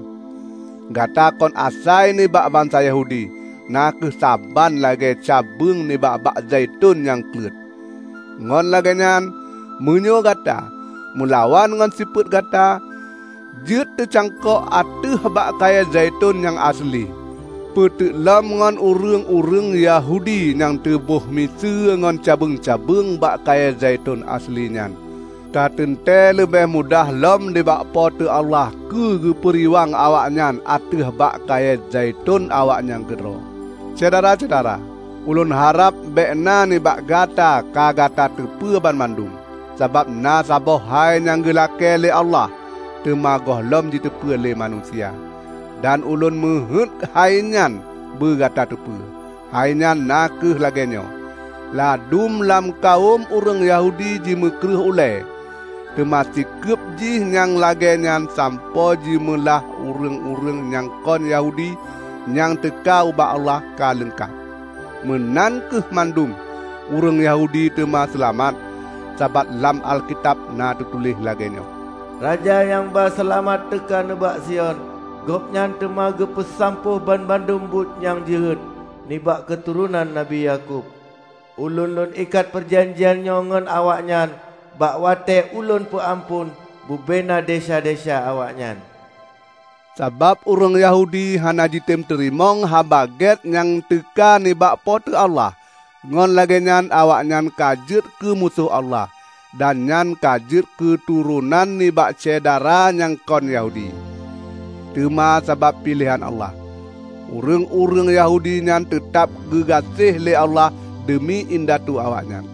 Gata kon asai ni bak bangsa Yahudi, na ke saban lagi cabung ni bak zaitun yang klut. Ngon lagi nyan, munyo gata, mulawan ngon siput gata, jut tercangkok atuh bak kaya zaitun yang asli. Petuk lam ngon urung-urung Yahudi yang tebuh misu ngon cabung-cabung bak kaya zaitun aslinya. Tatente lebih mudah lam di bak potu Allah ke periwang awaknya atuh bak kaya zaitun awaknya gero. Saudara-saudara, ulun harap bekna ni bak gata ka gata tepu ban mandum. Sebab na saboh hai yang gelake le Allah temagoh lam di tepu le manusia. Dan ulun mehut hainyan bergata tepu. Hainyan nakeh lagenyo. Ladum lam kaum urang Yahudi ji mekreh ule. Temasi kep ji yang lagenyan sampo ji melah urang-urang yang kon Yahudi yang teka ubah Allah ka lengkap. Menankeh mandum urang Yahudi tema selamat. Sabat lam Alkitab na tertulis lagenyo. Raja yang berselamat teka nebak Sion. Gopnyan temaga pesampuh ban bandum but yang jihut nibak keturunan Nabi Yakub. Ulun-ulun ikat perjanjian nyongen awaknyan, bak wate ulun peampun bubena desa-desa awaknyan. Sebab urang Yahudi hana jitem terimong habaget yang teka nibak potu Allah. Ngon lagenyan awaknyan kajut ke musuh Allah. Dan nyan kajut keturunan nibak cedara yang kon Yahudi. Tema sebab pilihan Allah. Urang-urang Yahudi nyan tetap gegasih le Allah demi indatu awaknya.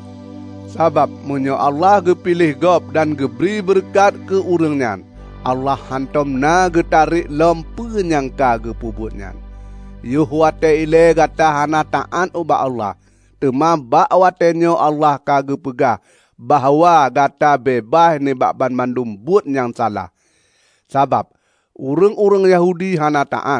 Sebab munyo Allah gepilih gop dan geberi berkat ke urang nyan. Allah hantom na getarik lempu yang ka gepubut nyan. Yuh wate ile gata hana taat ubah Allah. Tema bak watenyo Allah ka gepegah bahawa gata bebas ni bak ban mandum but yang salah. Sebab urang-urang Yahudi hana taat.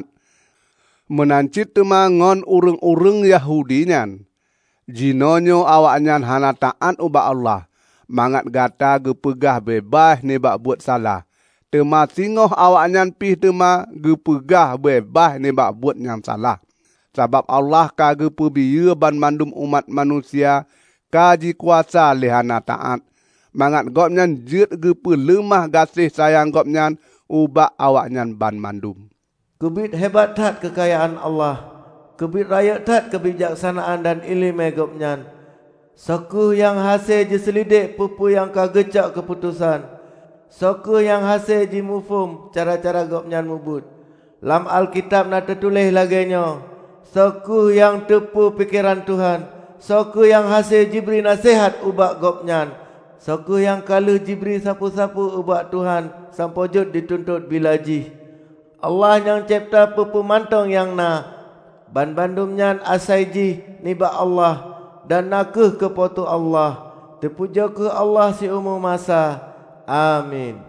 Menancit tema ngon urang-urang Yahudi nyan. Jinonyo awaknyan hana taat ubah Allah. Mangat gata gepegah bebas ni bak buat salah. Tema singoh awaknyan pih tema gepegah bebas ni bak buat yang salah. Sebab Allah ka gepebiya ban mandum umat manusia kaji kuasa lehana taat. Mangat gopnyan jut gepelemah gasih sayang gopnyan ubak awaknyan ban mandum. Kebit hebat tat kekayaan Allah. Kebit raya tat kebijaksanaan dan ilmu gopnyan. Soku yang hasil je selidik pupu yang kagecak keputusan. Soku yang hasil je mufum cara-cara gopnyan mubut. Lam Alkitab na tertulis lagenyo. Soku yang tepu pikiran Tuhan. Soku yang hasil jibri nasihat ubak gopnyan. Soku yang kalu jibri sapu-sapu ubak Tuhan sampojud dituntut bilaji. Allah yang cipta pepemantong yang na ban bandumnyan asaiji nibak Allah dan nakeh ke potu Allah. Terpuja ke Allah si umur masa. Amin.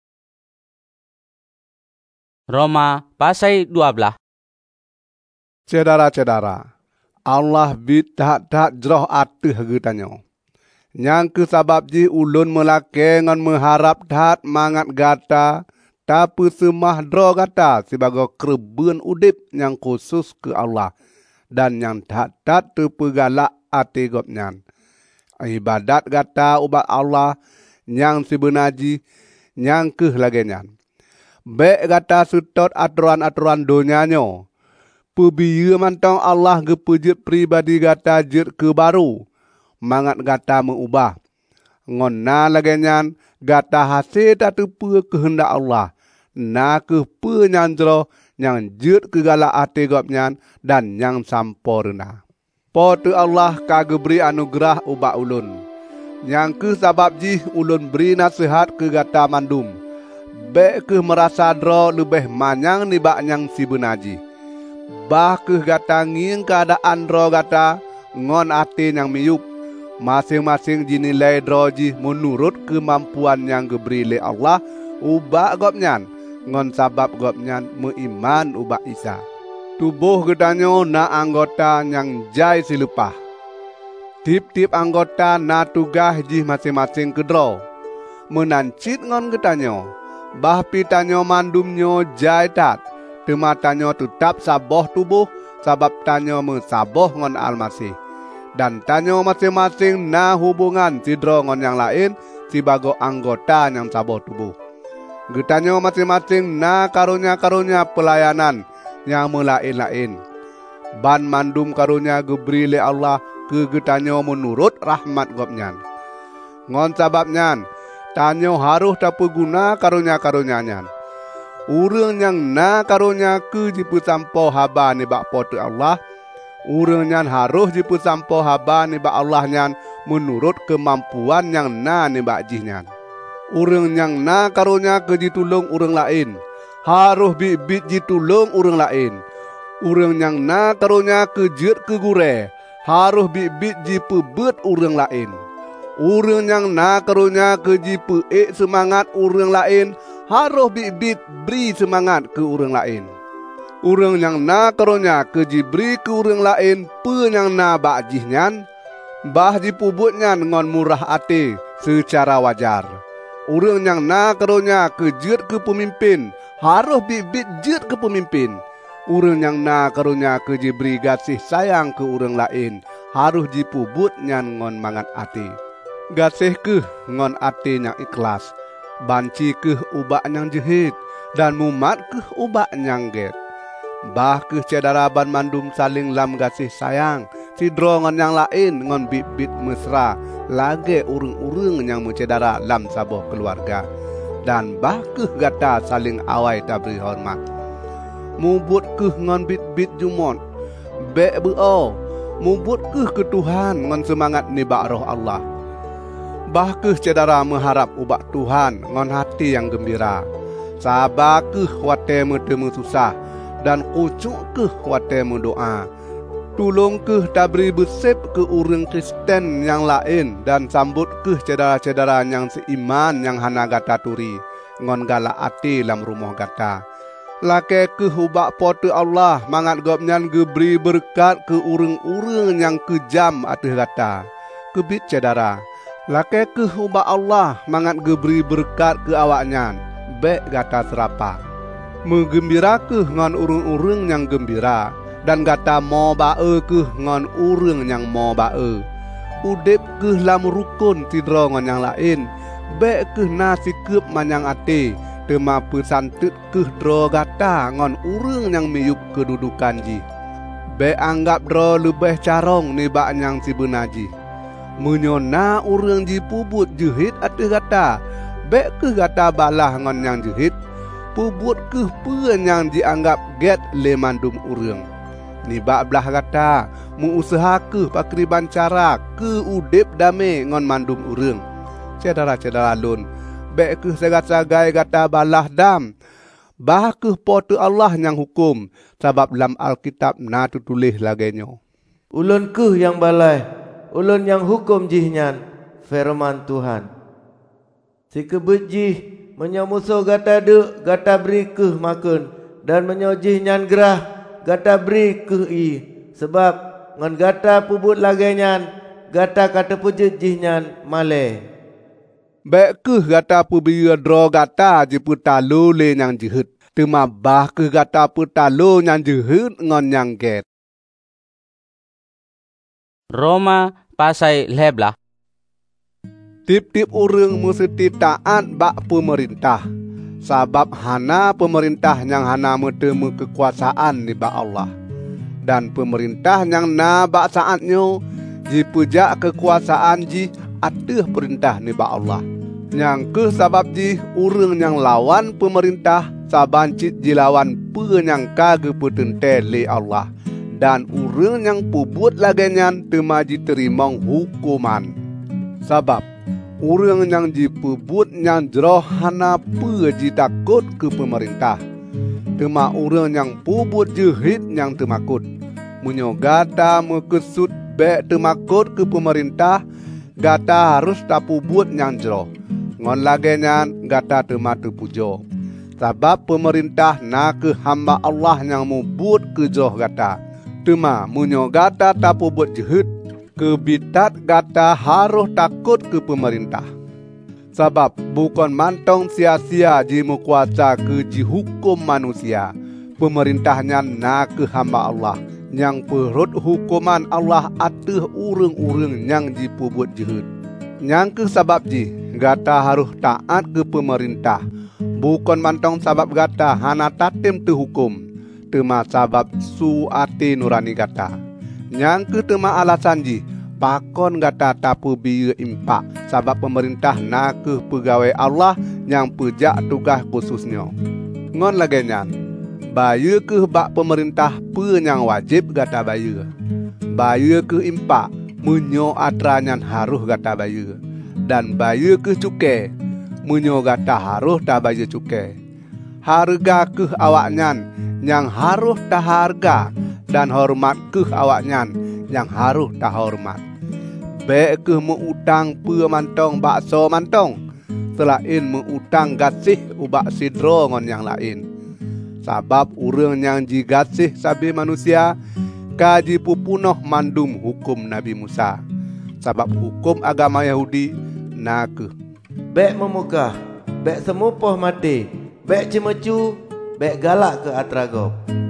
Roma pasal 12. Saudara-saudara, Allah bit tak jroh atuh getanyo. Yang ke sabab ji ulun melake ngan mengharap dat mangat gata tapi semah dro gata sebagai kerben udip yang khusus ke Allah dan yang dat terpegalak ati gopnyan. Ibadat gata ubat Allah yang sebenaji yang ke lagenyan. Bek gata sutot aturan-aturan donyanyo. Pebiya mantong Allah gepujut pribadi gata jut ke baru. Mangat gata mengubah. Ngona lagenyan gata hasil tak tepu kehendak Allah. Na ke penyanjro yang jut ke galak hati gopnyan dan yang sampurna. Potu Allah kage beri anugerah ubak ulun. Yang ke sabab jih ulun beri nasihat ke gata mandum. Bek ke merasa dro lebih manyang nibak yang si benaji. Bah ke gata nging keadaan dro gata ngon hati yang miyup. Masing-masing dinilai droji menurut kemampuan yang diberi oleh Allah ubak gopnyan ngon sabab gopnyan meiman ubak Isa. Tubuh gedanyo na anggota yang jai silupah. Tip-tip anggota na tugas jih masing-masing kedro. Menancit ngon getanyo. Bah pitanyo mandumnyo jai tat. Tema tanyo tetap saboh tubuh sabab tanyo mensaboh ngon Almasih. Dan tanyo masing-masing na hubungan sidro ngon yang lain sebagai anggota yang saboh tubuh. Getanyo masing-masing na karunia-karunia pelayanan yang melain-lain. Ban mandum karunia geberi le Allah ke getanyo menurut rahmat Gopnyan. Ngon sababnyan, tanyo harus dapat guna karunia-karunianyan. Urang yang na karunia ke jipu sampo haba ni bak pote Allah, urang nyan harus jipu sampo haba ni bak Allah nyan menurut kemampuan yang na ni bak jihnyan. Urang yang na karunia ke ditulung urang lain, harus bit ditulung urang lain. Urang yang na karunia ke jut ke gure, harus bit jipebet urang lain. Urang yang na karunia ke jipe semangat urang lain, harus bit beri semangat ke urang lain. Urang yang na karunia ke jiberi ke urang lain, pe yang na bak jihnyan, bah jipubutnyan ngon murah hati secara wajar. Urang yang na karunia ke jut ke pemimpin, harus bit jut ke pemimpin. Urang yang na karunia ke jiberi kasih sayang ke urang lain, harus dipubut nyan ngon mangat ati. Gasih ke ngon ati yang ikhlas, banci ke ubak yang jehit, dan mumat ke ubak yang get. Bah ke cedara ban mandum saling lam gasih sayang, sidro ngon yang lain ngon bit mesra, lage urang-urang yang mencedara lam saboh keluarga. Dan bah ke gata saling awai tabri hormat. Mubut ke ngon bit jumon, bek beo, mubut ke Tuhan ngon semangat nibak roh Allah. Bah ke cedara mengharap ubak Tuhan ngon hati yang gembira. Sabar ke wate metemu susah, dan kucuk ke wate mendoa. Tulung ke tabri besep ke urang Kristen yang lain, dan sambut ke cedara-cedara yang seiman yang hana gata turi, ngon galak hati lam rumah gata. Lake ke hubak pote Allah mangat Gopnyan geberi berkat ke urang-urang yang kejam atih gata. Kebit cedara. Lake ke hubak Allah mangat geberi berkat ke awaknyan. Bek gata serapa. Menggembira ke ngon urang-urang yang gembira. Dan gata mo bae ke ngon urang yang mo bae. Udip ke lam rukun tidro ngon yang lain. Bek ke nasi kep manyang ate. Tema pesantut ke dro gata ngon urang yang miyup kedudukan ji. Be anggap dro lebih carong ni bak yang si benaji. Menyona urang ji pubut jehit atih gata. Be ke gata balah ngon yang jehit. Pubut ke puen yang dianggap get le mandum urang. Ni bak belah gata mu usaha ke pakriban cara ke udip dame ngon mandum urang. Cedara-cedara lun. Bek ke sagai-sagai gata balah dam. Bah ke pote Allah yang hukum. Sebab dalam Alkitab na tutulis lagenyo. Ulun ke yang balai, ulun yang hukum jihnyan, firman Tuhan. Si kebet jih menyamusuh gata dek, gata beri ke makan. Dan menyojihnya gerah, gata beri ke i. Sebab ngan gata pubut lagenyan, gata kata pujut jihnyan malai. Bek ke gata pubia dro gata jipu talo le yang jehut. Tema bah ke gata pu talo yang jehut ngon yang get. Roma pasai leblah. Tip-tip urang mesti taat bak pemerintah. Sabab hana pemerintah yang hana metemu kekuasaan ni bak Allah. Dan pemerintah yang na bak saatnyo jipujak kekuasaan ji ateh perintah ni bak Allah. Yang ke sabab ji urang yang lawan pemerintah sabancit jilawan penyangka gepetente le Allah. Dan urang yang pubut lagenyan temaji terimong hukuman. Sabab urang yang jipubut yang jroh hana peji takut ke pemerintah. Tema urang yang pubut jehit yang temakut. Munyo gata mekesut bek temakut ke pemerintah, gata harus tapubut yang jroh. Ngon lagenyan gata tematu pujo. Sabab pemerintah na ke hamba Allah yang mubut ke jroh gata. Tema munyo gata tapubut jehit, Kebitat gata harus takut ke pemerintah. Sebab bukan mantong sia-sia jimu kuasa ke ji hukum manusia. Pemerintahnya nak ke hamba Allah yang perut hukuman Allah atas urang-urang yang jipubuat jahat. Yang ke sebab ji gata harus taat ke pemerintah. Bukan mantong sebab gata hana tatim te hukum. Tema sabab suati nurani gata. Yang ke tema alasan ji pakon gata tapu biaya impak sabab pemerintah nak ke pegawai Allah yang pejak tugas khususnya. Ngon lagi nyan, bayar ke bak pemerintah pe yang wajib gata bayar. Bayar ke impak menyo atranyan harus gata bayar. Dan bayar ke cukai menyo gata harus tak bayar cukai. Harga ke awaknyan yang harus tak harga dan hormat ke awaknyan yang harus tak hormat. Baik ke mengutang pe mantong bakso mantong selain mengutang gasih ubak sidro ngon yang lain. Sabab urang yang jigasih sabi manusia kaji pupunoh mandum hukum Nabi Musa. Sabab hukum agama Yahudi nak Bek memukah, bek semupoh mati, bek cemecu, bek galak ke atragop.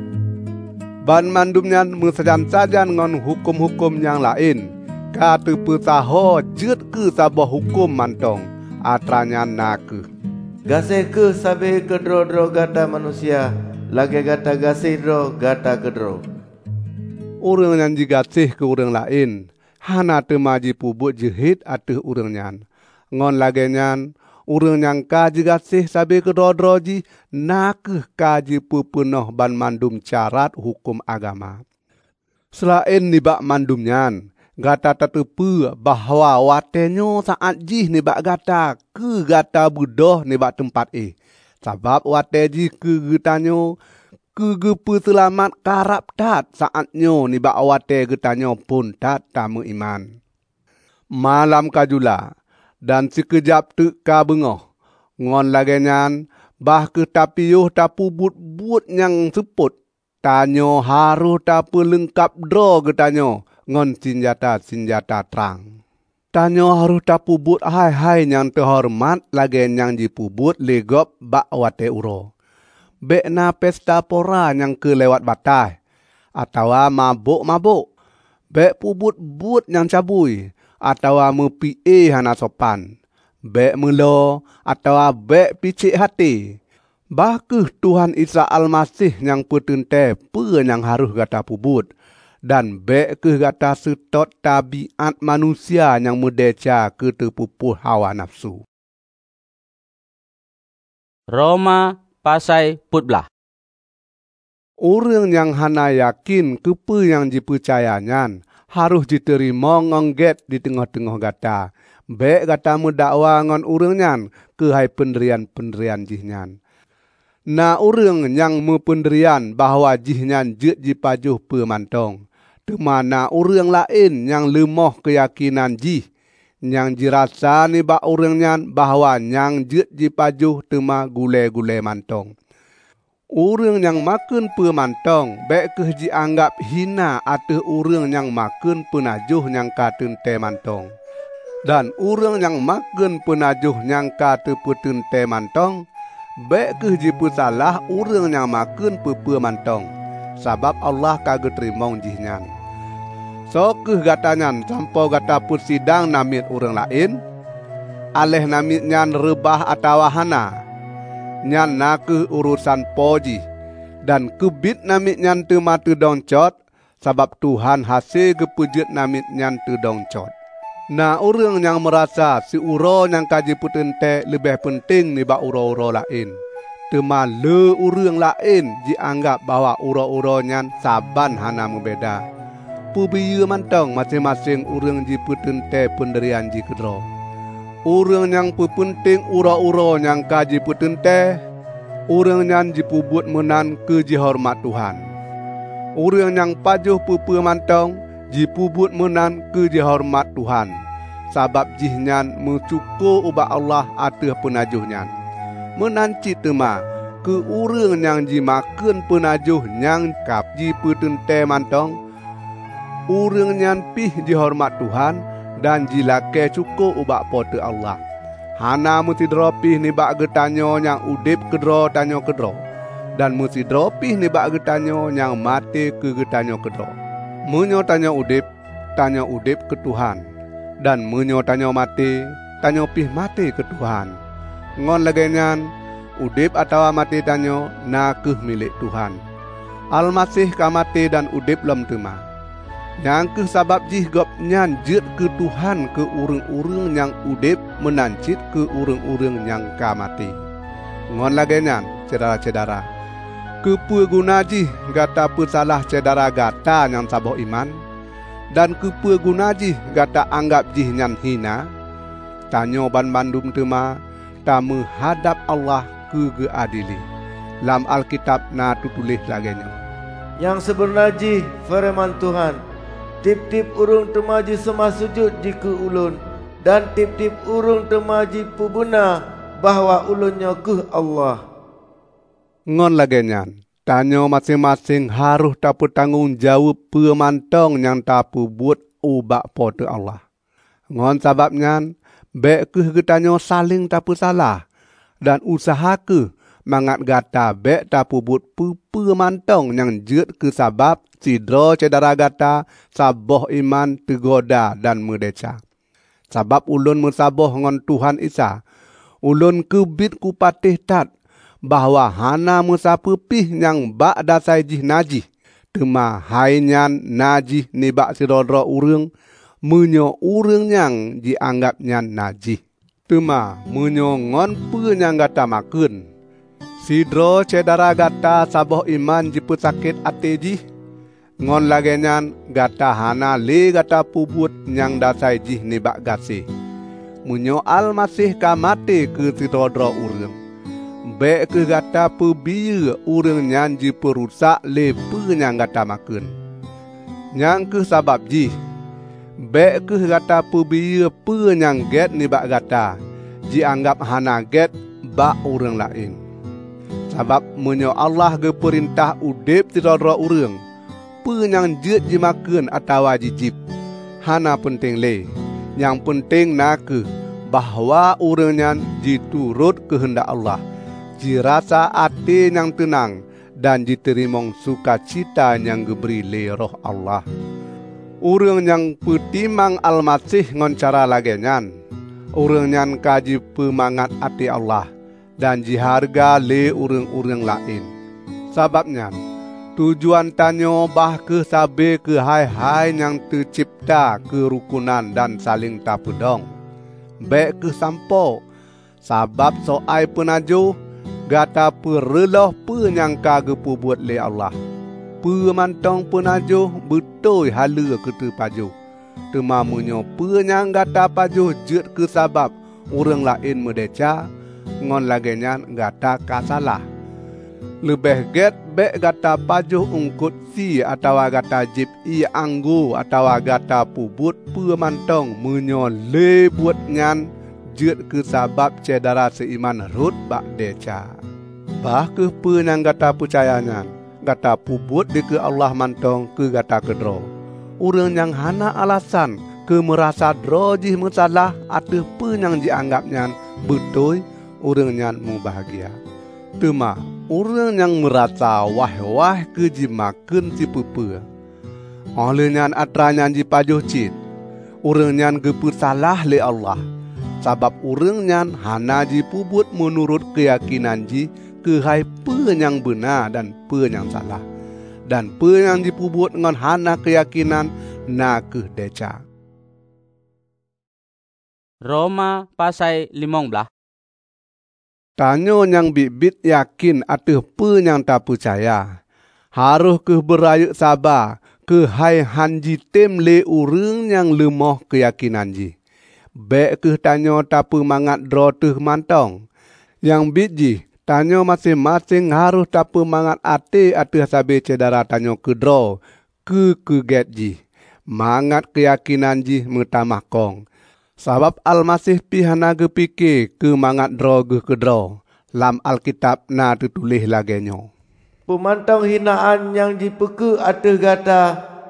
Ban mandumnya mesajan-sajan ngon hukum-hukum yang lain. Kata petaho jet ke sabah hukum mantong. Atranya nak Gasih ke sabi kedro-dro gata manusia, lagi gata gasih dro gata kedro. Orang yang jigasih ke orang lain, hana temaji pubut jehit atau orang nyan. Ngon lagi nyan, orang yang kaji gasih sabi kedro-dro ji, nak kaji penuh ban mandum syarat hukum agama. Selain nibak mandum nyan, gata tetepu bahawa watenyo saat jih nibak gata ke gata budoh nibak tempat Sabab wate jih ke getanyo ke gepe selamat karap tat saatnyo nibak wate getanyo pun tat tamu iman. Malam kajula dan sekejap tu ka bengoh. Ngon lagi nyan bah ke tapiyuh tapu but-but yang seput. Tanyo harus tapu lengkap dro getanyo ngon senjata-senjata terang. Tanyo harus tapu but hai-hai yang terhormat lagi yang jipubut legop bak wate uro. Bek na pesta pora yang ke lewat batai. Atawa mabuk-mabuk. Bek pubut but yang cabui. Atawa mepi hana sopan. Bek melo atawa bek picik hati. Bahkeh Tuhan Isa Al-Masih yang petente pe yang harus gata pubut. Dan bek ke gata setot tabiat manusia yang mudeca ke tepupuh hawa nafsu. Roma pasai putblah. Orang yang hana yakin kepe yang dipercayanyan harus diterima ngongget di tengah-tengah gata. Bek gata mudakwa ngon orang nyan ke hai penderian-penderian jihnyan. Na orang yang mependerian bahawa jihnyan jet jipajuh pemantong. Temana orang lain yang lemah keyakinan jih. Yang jirasa ni bak orang nyan bahawa yang jet jipajuh tema gule-gule mantong. Orang yang makan pemantong, baik ke dianggap hina atau orang yang makan penajuh yang katun te mantong. Dan orang yang makan penajuh yang kata petun te mantong, baik ke dipusalah orang yang makan pemantong. Sabab Allah kagak terima jihnya. So ke gatanyan sampai gata put sidang namit orang lain, aleh namit nyan rebah atau hana. Nyan nak ke urusan poji dan kebit namit nyan tu matu dongcot sabab Tuhan hasil kepujut namit nyan tu dongcot. Nah orang yang merasa si uro yang kaji putente lebih penting ni bak uro-uro lain. Tema le orang lain dianggap bahawa uro-uro nyan saban hana membeda. Pubiya mantong masing-masing orang ji putente penderian ji kedro. Orang yang penting ura-ura yang kaji putente, orang yang dipubut menan ke hormat Tuhan. Orang yang pajuh pemantong dipubut menan ke hormat Tuhan. Sabab jihnya mencukup ubah Allah atas penajuhnya. Menanci tema ke orang yang dimakan penajuh yang kap ji putente mantong. urang nyan pih dihormat Tuhan dan jilake cukup ubak pote Allah. Hana mesti dropih nibak getanyo yang udip kedro tanyo kedro. Dan mesti dropih nibak getanyo yang mati ke getanyo kedro. Menyo tanyo udip ke Tuhan. Dan menyo tanyo mati pih mati ke Tuhan. Ngon lagenyan, udip atau mati tanyo na keh milik Tuhan. Almasih ka mati dan udip lem tema. Yang ke sabab jih gop nyan jet ke Tuhan ke urang-urang yang udip menancit ke urang-urang yang ka mati. Ngon lagenyan, cedara-cedara. Kepa guna jih gata pesalah cedara gata yang saboh iman. Dan kepa guna jih gata anggap jih nyan hina. Tanyo ban bandum tema, ta menghadap Allah ke adili. Lam Alkitab na tutulis lagenyo. Yang sebenaji firman Tuhan, tip-tip urung temaji semah sujud jika ulun, dan tip-tip urung temaji pubuna bahawa ulunnya ke Allah. Ngon lagenyan, tanyo masing-masing harus dapat tanggung jawab pemantong yang tapu buat ubak pote Allah. Ngon sababnya, bek ke getanyo saling tapu salah, dan usaha ke mangat gata bek tapu buat pemantong yang jet ke sabab sidro cedera gata saboh iman tegoda dan medeca. Sabab ulun mensaboh ngon Tuhan Isa, ulun kebit ku patih tat bahawa hana musapu pih yang bak dasai jih najih. Tema hainyan najih nibak sidodro urang, menyo urang yang dianggap nyan najih. Tema menyo ngon pe yang gata makun. Sidro cedera gata saboh iman jiput sakit ate jih. Ngon lagenyan gata hana le gata pubut yang dasai jih nibak gasih. Menyo Almasih ka mati ke sidodro urang. Bek ke gata pebiya urang nyan ji perusak le pe yang gata makun. Yang ke sabab jih. Bek ke gata pebiya pe yang get nibak gata. Ji anggap hana get bak urang lain. Sabab menyo Allah ge perintah udip tidodro urang. Pe yang jet ji makun atau jijib. Hana penting le. Yang penting nak bahawa urang nyan diturut kehendak Allah. Jirasa ati yang tenang dan diterimong sukacita yang geberi le roh Allah. Urang yang petimang Almasih ngon cara lagenyan. Urang nyan kaji pemangat ati Allah dan jiharga le urang-urang lain. Sababnya tujuan tanyo bah ke sabe ke hai-hai yang tercipta kerukunan dan saling tapedong. Bek ke sampo sabab soai penajo gata pereloh penyangka gepu buat le Allah. Pemantong penajo betul hala ke terpajo. Temamunyo penyang gata pajo jet ke sabab orang lain medeca ngon lagenyan gata kasalah. Lebih get bek gata pajo ungkut si atau gata jip i anggo atau gata pubut pemantong menyo le buat nyan jet ke sabab cedera seiman rut bak deca. Bah ke penang gata percayanya, gata pubut di ke Allah mantong ke gata kedro. Urang yang hana alasan ke merasa dro jih masalah atau penang dianggapnya betul urang yang mu bahagia. Tema urang yang merasa wah-wah ke jimakeun si pepe. Olehnya atranya ji pajuh cit. Urang yang gepu salah le Allah. Sabab urang yang hana ji pubut menurut keyakinan ji ke hai pe yang benar dan pe yang salah. Dan pe yang dipubut ngon hana keyakinan na ke deca. Roma pasai 15. Tanyo yang bibit yakin atau pe yang tak percaya. Harus ke berayuk sabar ke hai hanji tem le urang yang lemah keyakinan ji. Bek ke tanyo tak pemangat dro teh mantong. Yang biji tanyo masing-masing harus tak pemangat ate atau sabe cedera tanyo ke dro ke get ji. Mangat keyakinan ji metamah kong. Sabab Almasih pihana ge pike ke mangat dro ge ke dro. Lam Alkitab na tertulis lagenyo. Pemantong hinaan yang dipeke atas gata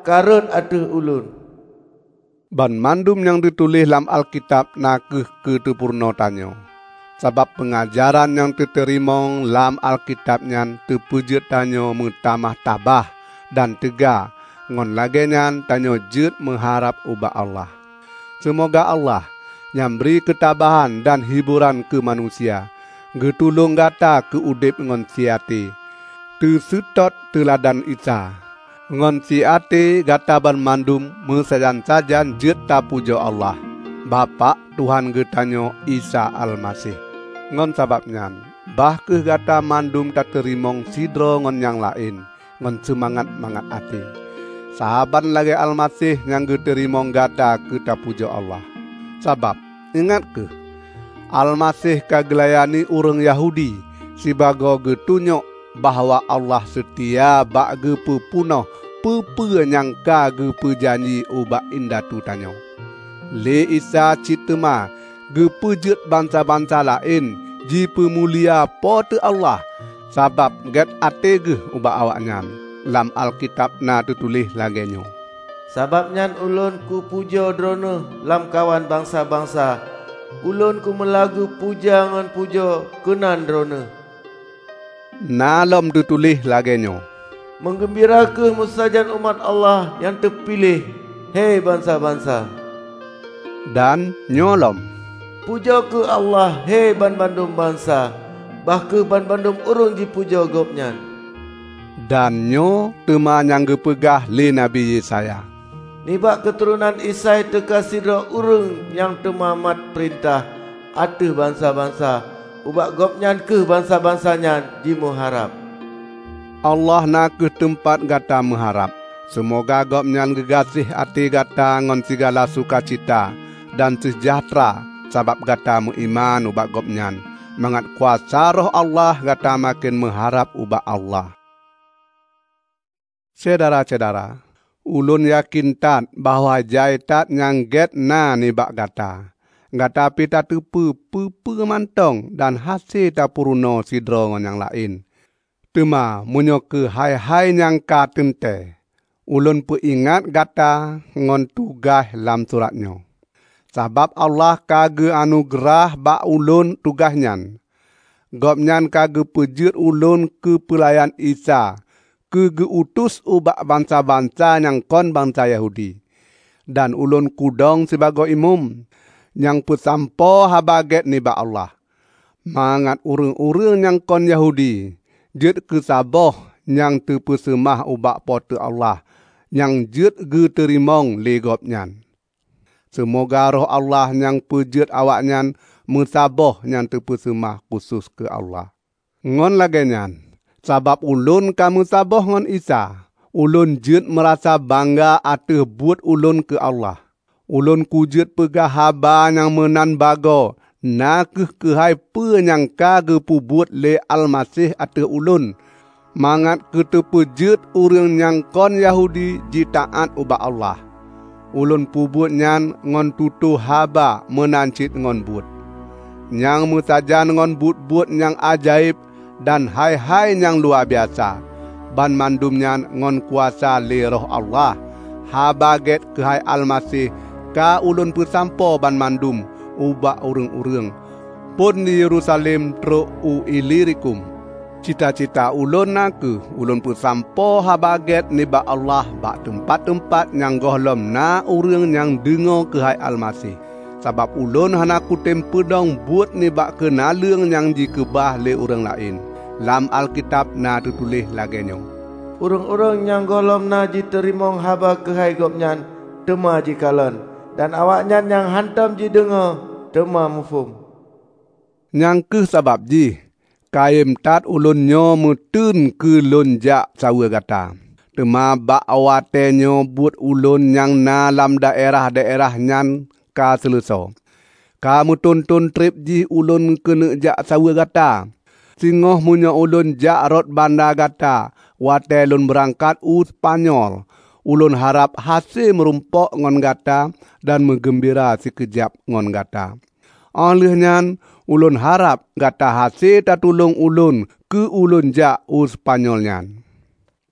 karut atuh ulun. Ban mandum yang ditulis dalam Alkitab nakeh ketepurno tanyo. Sebab pengajaran yang diterima dalam Alkitab nyan tepujet tanyo mutamah tabah dan tega ngon lage nyan tanyo jet mengharap ubah Allah. Semoga Allah nyambri ketabahan dan hiburan ke manusia, getulung gata ke udip ngon siati, tersutot teladan Isa. Ngon siati gata ban mandum mesajan-sajan jet ta pujo Allah, Bapa Tuhan getanyo Isa Al-Masih. Ngon sababnya, bah ke gata mandum tak terimong sidro ngon yang lain, ngon semangat-mangat ati. Sahaban lagi Al-Masih yang geterimong gata ke ta pujo Allah. Sabab, ingat ke, Al-Masih kagelayani urang Yahudi, sibago getunyok bahwa Allah setia bak gepe punah pepe nyangka gepe janji ubak indah tu tanyo. Le Isa citema gepe jet bangsa-bangsa lain ji pemulia pote Allah sabab get atege ubak awaknya. Lam Alkitab na tertulis lagenyo. Sababnya ulun ku puja drono lam kawan bangsa-bangsa. Ulun ku melagu puja ngan puja kenan drono. Nalom ditulis lagenyo. Menggembirakan musajan umat Allah yang terpilih, hei bangsa-bangsa. Dan nyolom. Puja ke Allah, hei ban-bandum bangsa. Bahke ban-bandum urung ji puja gopnya. Dan nyo tema yang gepegah le Nabi Yesaya. Nibak keturunan Isai teka sidra urung yang temamat perintah atuh bangsa-bangsa. Ubak gopnyan ke bangsa-bangsanya di mengharap. Allah nak ke tempat gata mengharap. Semoga gopnyan gegasih hati gata ngon segala sukacita dan sejahtera sabab gata mengiman ubak gopnyan. Mangat kuasa roh Allah gata makin mengharap ubak Allah. Saudara-saudara, ulun yakin tat bahwa jaitat yang get na nibak gata. Gata pita tepu mantong dan hasil tak puruno sidro ngon yang lain. Tema munyo ke hai-hai yang ka tente. Ulun pu ingat gata ngon tugas lam suratnyo. Sabab Allah kage anugerah bak ulun tugasnyan. Gopnyan kage pejut ulun ke pelayan Isa. Ke utus ubak bangsa-bangsa yang kon bangsa Yahudi. Dan ulun kudong sebagai imam. Yang pesampo habaget nibak Allah. Mangat urang-urang yang kon Yahudi. Jet kesaboh yang terpesemah ubak pote Allah. Yang jet ge terimong legopnyan. Semoga roh Allah yang pejet awaknyan mesaboh yang terpesemah khusus ke Allah. Ngon lagenyan. Sabab ulun kamu saboh ngon Isa. Ulun jet merasa bangga atuh buat ulun ke Allah. Ulun kujut pegah haba yang menan bago. Nakeh kehai penyangka gepubut le Al-Masih atuh ulun. Mangat ketepejut urang yang kon Yahudi jitaat ubak Allah. Ulun pubut nyan ngon tutu haba menancit ngon but. Yang musajan ngon but-but yang ajaib dan hai-hai yang luar biasa. Ban mandum nyan ngon kuasa le roh Allah. Haba get kehai Al-Masih. Ka ulun pesampo ban mandum ubak urang-urang pun di Yerusalem tro u Ilirikum. Cita-cita ulun naku ulun pesampo habaget nibak Allah bak tempat-tempat yang gohlom na urang yang dengo kehai Al-Masih. Sabab ulun hana kutem pedong buat nibak kenalung yang dikebah le urang lain. Lam Alkitab na tertulis lagenyo. Urang-urang yang gohlom na diterimong haba kehai gopnyan tema jikalon. Dan awaknya yang hantam ji dengar tema mufum. Yang ke sabab ji kaim tat ulun nyo mutun ke lonjak sawa gata. Tema bak awate nyo buat ulun yang na lam daerah-daerah nyan ka seleso. Kamu tuntun trip ji ulun kena jak sawa gata. Singoh munyo ulun jak rot bandar gata. Wate ulun berangkat Spanyol. Ulun harap hasil merumpok ngon gata dan menggembira sekejap ngon gata. Olehnya ulun harap gata hasil tak tulung ulun ke ulun jak Spanyolnya.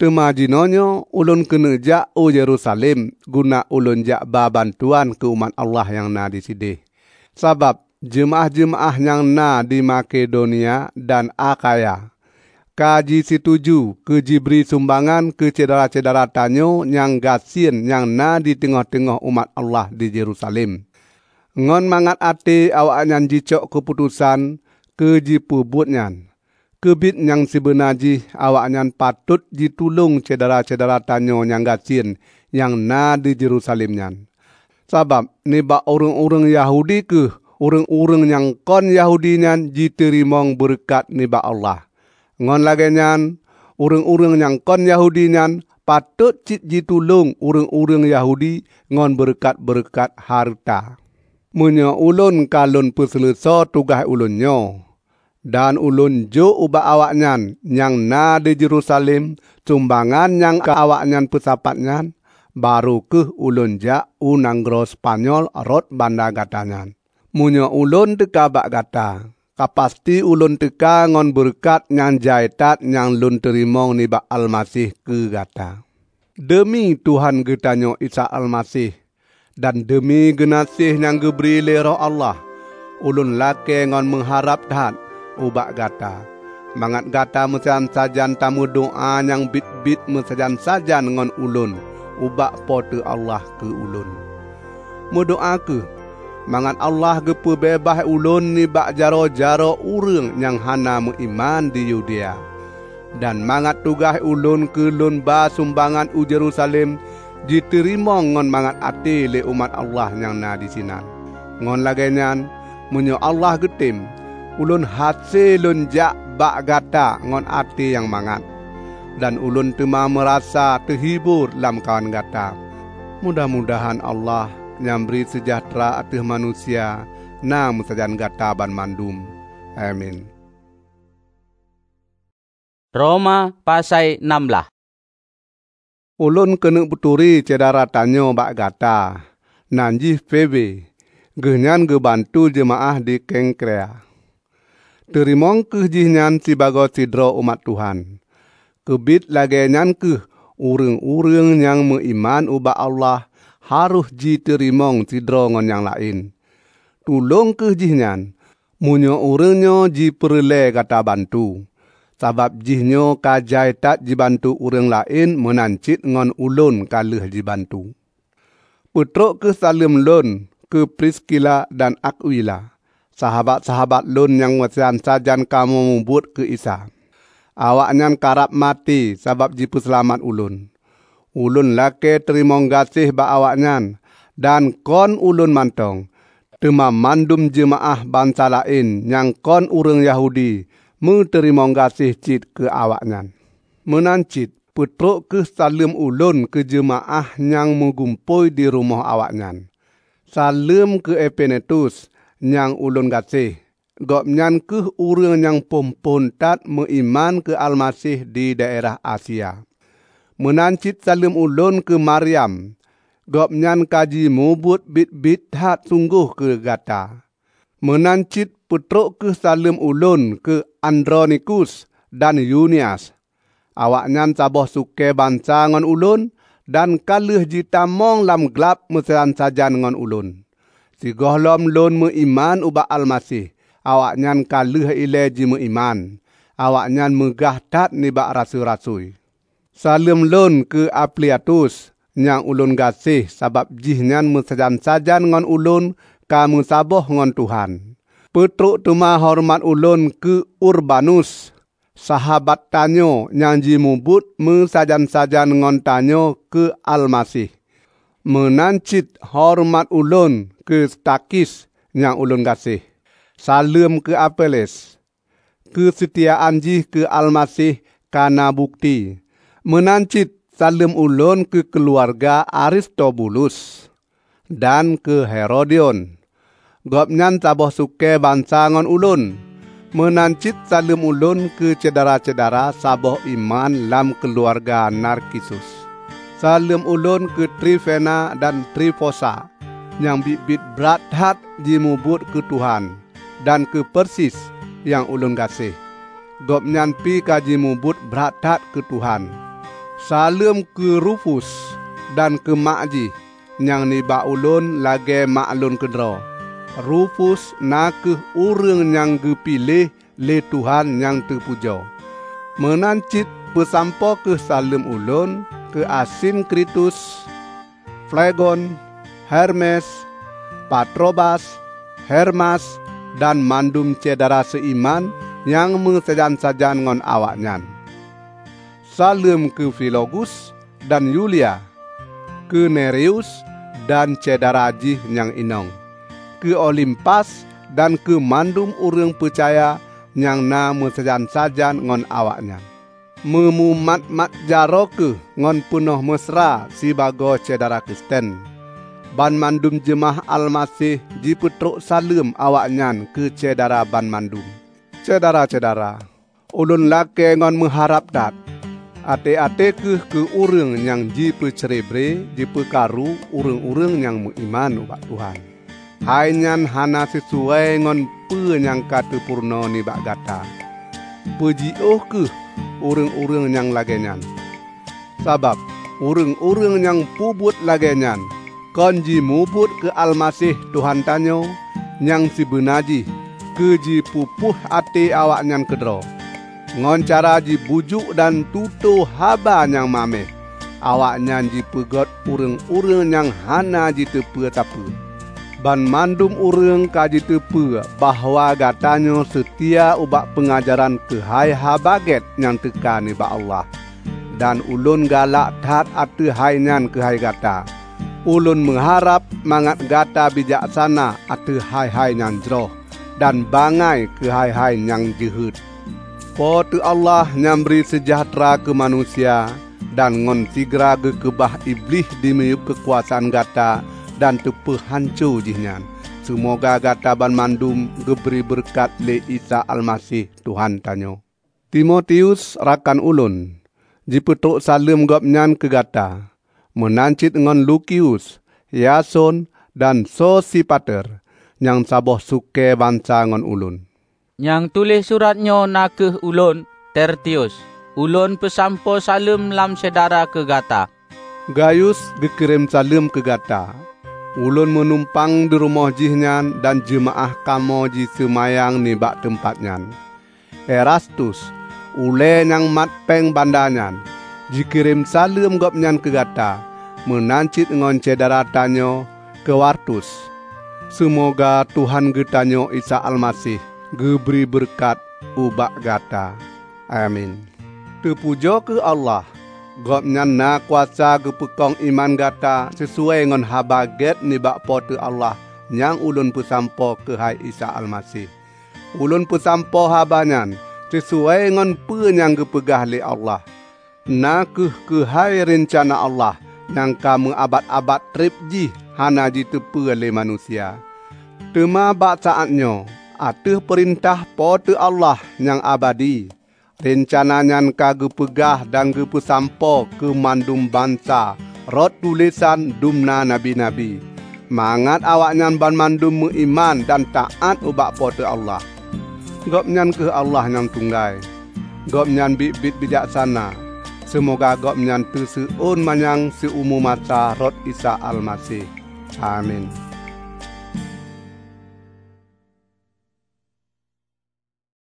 Temajinonyo ulun kena jak Yerusalem guna ulun jak bantuan ke umat Allah yang na di sini. Sabab jemaah-jemaah yang na di Makedonia dan Akaya kaji setuju ke jibri sumbangan ke cedera-cedera tanyo yang gasien yang na di tengah-tengah umat Allah di Yerusalem. Ngon mangat ate awak nyan jicok keputusan ke jipubut nyan. Kebit yang sebenaji awak nyan patut ditulung cedera-cedera tanyo yang gasien yang na di Yerusalem nyan. Sabab niba orang-orang Yahudi ke orang-orang yang kon Yahudi nyan diterimong berkat niba Allah. Ngon lagi nyan orang-orang yang kon Yahudi nyan patut cit ditulung orang-orang Yahudi ngon berkat-berkat harta. Munyo ulun kalun peseleso tugas ulunyo. Dan ulun jo ubah awak nyan yang na di Yerusalem sumbangan yang ke awak nyan pesapat nyan baru ke ulun jak unanggro Spanyol rot banda gata nyan. Munyo ulun teka bak gata kapasti ulun teka ngon berkat yang jaitat yang lun terimong ni bak Almasih ke gata. Demi Tuhan getanyo Isa Almasih dan demi genasih yang geberi le roh Allah ulun lake ngon mengharap dahat ubak gata. Mangat gata mesajan sajan tamu doa yang bit-bit mesajan sajan ngon ulun. Ubak pote Allah ke ulun. Mudoa ke. Mangat Allah gepu bebas ulun ni bak jaro-jaro urang yang hana mengiman di Yudea. Dan mangat tugas ulun ke lun ba sumbangan u Jerusalem diterima ngon mangat ati le umat Allah yang na di sinan. Ngon lagi nyan munyo Allah getim. Ulun hasil lun jak bak gata ngon ati yang mangat. Dan ulun tema merasa terhibur dalam kawan gata. Mudah-mudahan Allah yang beri sejahtera atas manusia na musajan gata ban mandum. Amin. Roma pasai 16. Ulun kena beturi cedera tanyo bak gata. Nanji Febe. Genyan gebantu jemaah di Kengkrea. Terimong ke jihnyan sebagai sidro umat Tuhan. Kebit lagi nyan ke urang-urang yang mengiman ubah Allah harus diterimong sidro ngon yang lain. Tulung ke jihnyan, munyo urangnya diperle kata bantu. Sabab jihnyo kajai tak dibantu urang lain menancit ngon ulun kalih dibantu. Putruk ke salim lun ke Priskila dan Akwila. Sahabat-sahabat lun yang wasian sajan kamu membut ke Isa. Awak nyan karap mati sabab jipu selamat ulun. Ulun lake terimong gasih ba awak nyan. Dan kon ulun mantong. Tema mandum jemaah bangsa lain yang kon urang Yahudi. Meterimong gasih cit ke awak nyan. Menancit putruk ke salim ulun ke jemaah yang mengumpul di rumah awak nyan. Salim ke Epenetus. Yang ulun gasih. Gop nyan ke urang yang pompontat mengiman ke Almasih di daerah Asia. Menancit salim ulun ke Maryam. Gop nyan kaji mubut bit-bit hat sungguh ke gata. Menancit putruk ke salim ulun ke Andronikus dan Yunias. Awak nyan saboh suke bangsa ngon ulun dan kalih jitamong lam gelap meseran sajan ngon ulun. Si gohlom lun mengiman ubah Almasih. Awak nyan kalih ile ji mengiman. Awak nyan megah tat nibak rasul-rasul. Salim lun ke Apliatus. Yang ulun gasih sabab jih nyan mesajan-sajan ngon ulun. Kamu saboh ngon Tuhan. Putruk tuma hormat ulun ke Urbanus. Sahabat tanyo yang ji mubut mesajan-sajan ngon tanyo ke Almasih. Menancit hormat ulun ke Stakis yang ulun gasih. Salam ke Apeles. Kesetiaan jih ke Almasih kana bukti. Menancit salam ulun ke keluarga Aristobulus. Dan ke Herodion. Gop nyan saboh suke bangsa ngon ulun. Menancit salam ulun ke cedera-cedera saboh iman lam keluarga Narkisus. Salam ulun ke Trifena dan Trifosa yang bit-bit berat hat dimubut ke Tuhan dan ke Persis yang ulun gasih. Gop nyan pi kaji mubut berat hat ke Tuhan. Salam ke Rufus dan ke Makji yang nibak ulun lagi maklun kedra. Rufus na ke urang yang gepilih le Tuhan yang terpuja. Menancit pesampo ke salam ulun ke Asinkritus, Flegon, Hermes, Patrobas, Hermas dan mandum cedera seiman yang mensajan-sajan ngon awaknyan. Salam ke Filogus dan Yulia, ke Nereus dan cedera jih yang inong, ke Olimpas dan ke mandum urang percaya yang na mensajan-sajan ngon awaknyan. Memumat-mat jaro ke ngon penuh mesra si bago cedera Kristen. Ban mandum jemaah Almasih jipetruk salam awaknyan ke cedera ban mandum. Cedera-cedera, ulun lake ngon mengharap dat. Ate-ate ke urang yang jipercerebre, jiperkaru urang-urang yang mengiman ubak Tuhan. Hai nyan hana sesuai ngon pe yang kata purno ni bak gata. Pejioh ke urang-urang yang lagenyan. Sabab urang-urang yang pubut lagenyan, kon ji mubut ke Almasih Tuhan tanyo, yang si benaji ke ji pupuh ate awaknyan kedro. Ngon cara ji bujuk dan tuto haba yang mameh, awaknyan ji pegot urang-urang yang hana ji tepe-tape. Ban mandum urang kaji tepe bahwa gatanyo setia ubak pengajaran kehai habaget yang tekan ibak Allah. Dan ulun galak tat ate hainyan kehai gata. Ulun mengharap mangat gata bijaksana ate hai-hai yang jroh dan bangai kehai-hai yang jehud. Po tu Allah yang beri sejahtera ke manusia dan ngon sigra ke kebah iblis di meyup kekuasaan gata dan tepe hancur jihnya. Semoga gata ban mandum geberi berkat le Isa Almasih Tuhan tanyo. Timotius rakan ulun, jipetruk salam gopnyan ke gata. Menancit ngon Lukius, Yason dan Sosipater yang saboh suke bangsa ngon ulun. Yang tulis suratnya nakeh ulun, Tertius. Ulun pesampo salam lam sedara ke gata. Gaius dikirim salam ke gata. Ulun menumpang di rumah jihnyan dan jemaah kamo ji semayang ni bak tempatnyan. Erastus, ule yang matpeng bandanyan, dikirim salam gopnyan ke gata. Menancit ngon cedera tanyo ke Wartus. Semoga Tuhan getanyo Isa Almasih geberi berkat ubak gata. Amin. Terpuja ke Allah, gopnyan na kuasa gepekong iman gata sesuai ngon habaget nibak pote Allah yang ulun pesampo ke hai Isa Almasih. Ulun pesampo habanyan sesuai ngon pe yang gepegah le Allah. Na ke hai rencana Allah yang kamu abad-abad trip ji hana ji tepe le manusia. Tema bak saatnyo ateh perintah pote Allah yang abadi. Rencananya ka gepegah dan gepesampo ke mandum bangsa rot tulisan dumna nabi-nabi. Mangat awaknyan ban mandum mengiman dan taat ubak pote Allah. Gopnyan ke Allah yang tunggai. Gopnyan bit-bit bijaksana. Semoga gopnyan terseun manyang seumu masa rot Isa Almasih. Amin.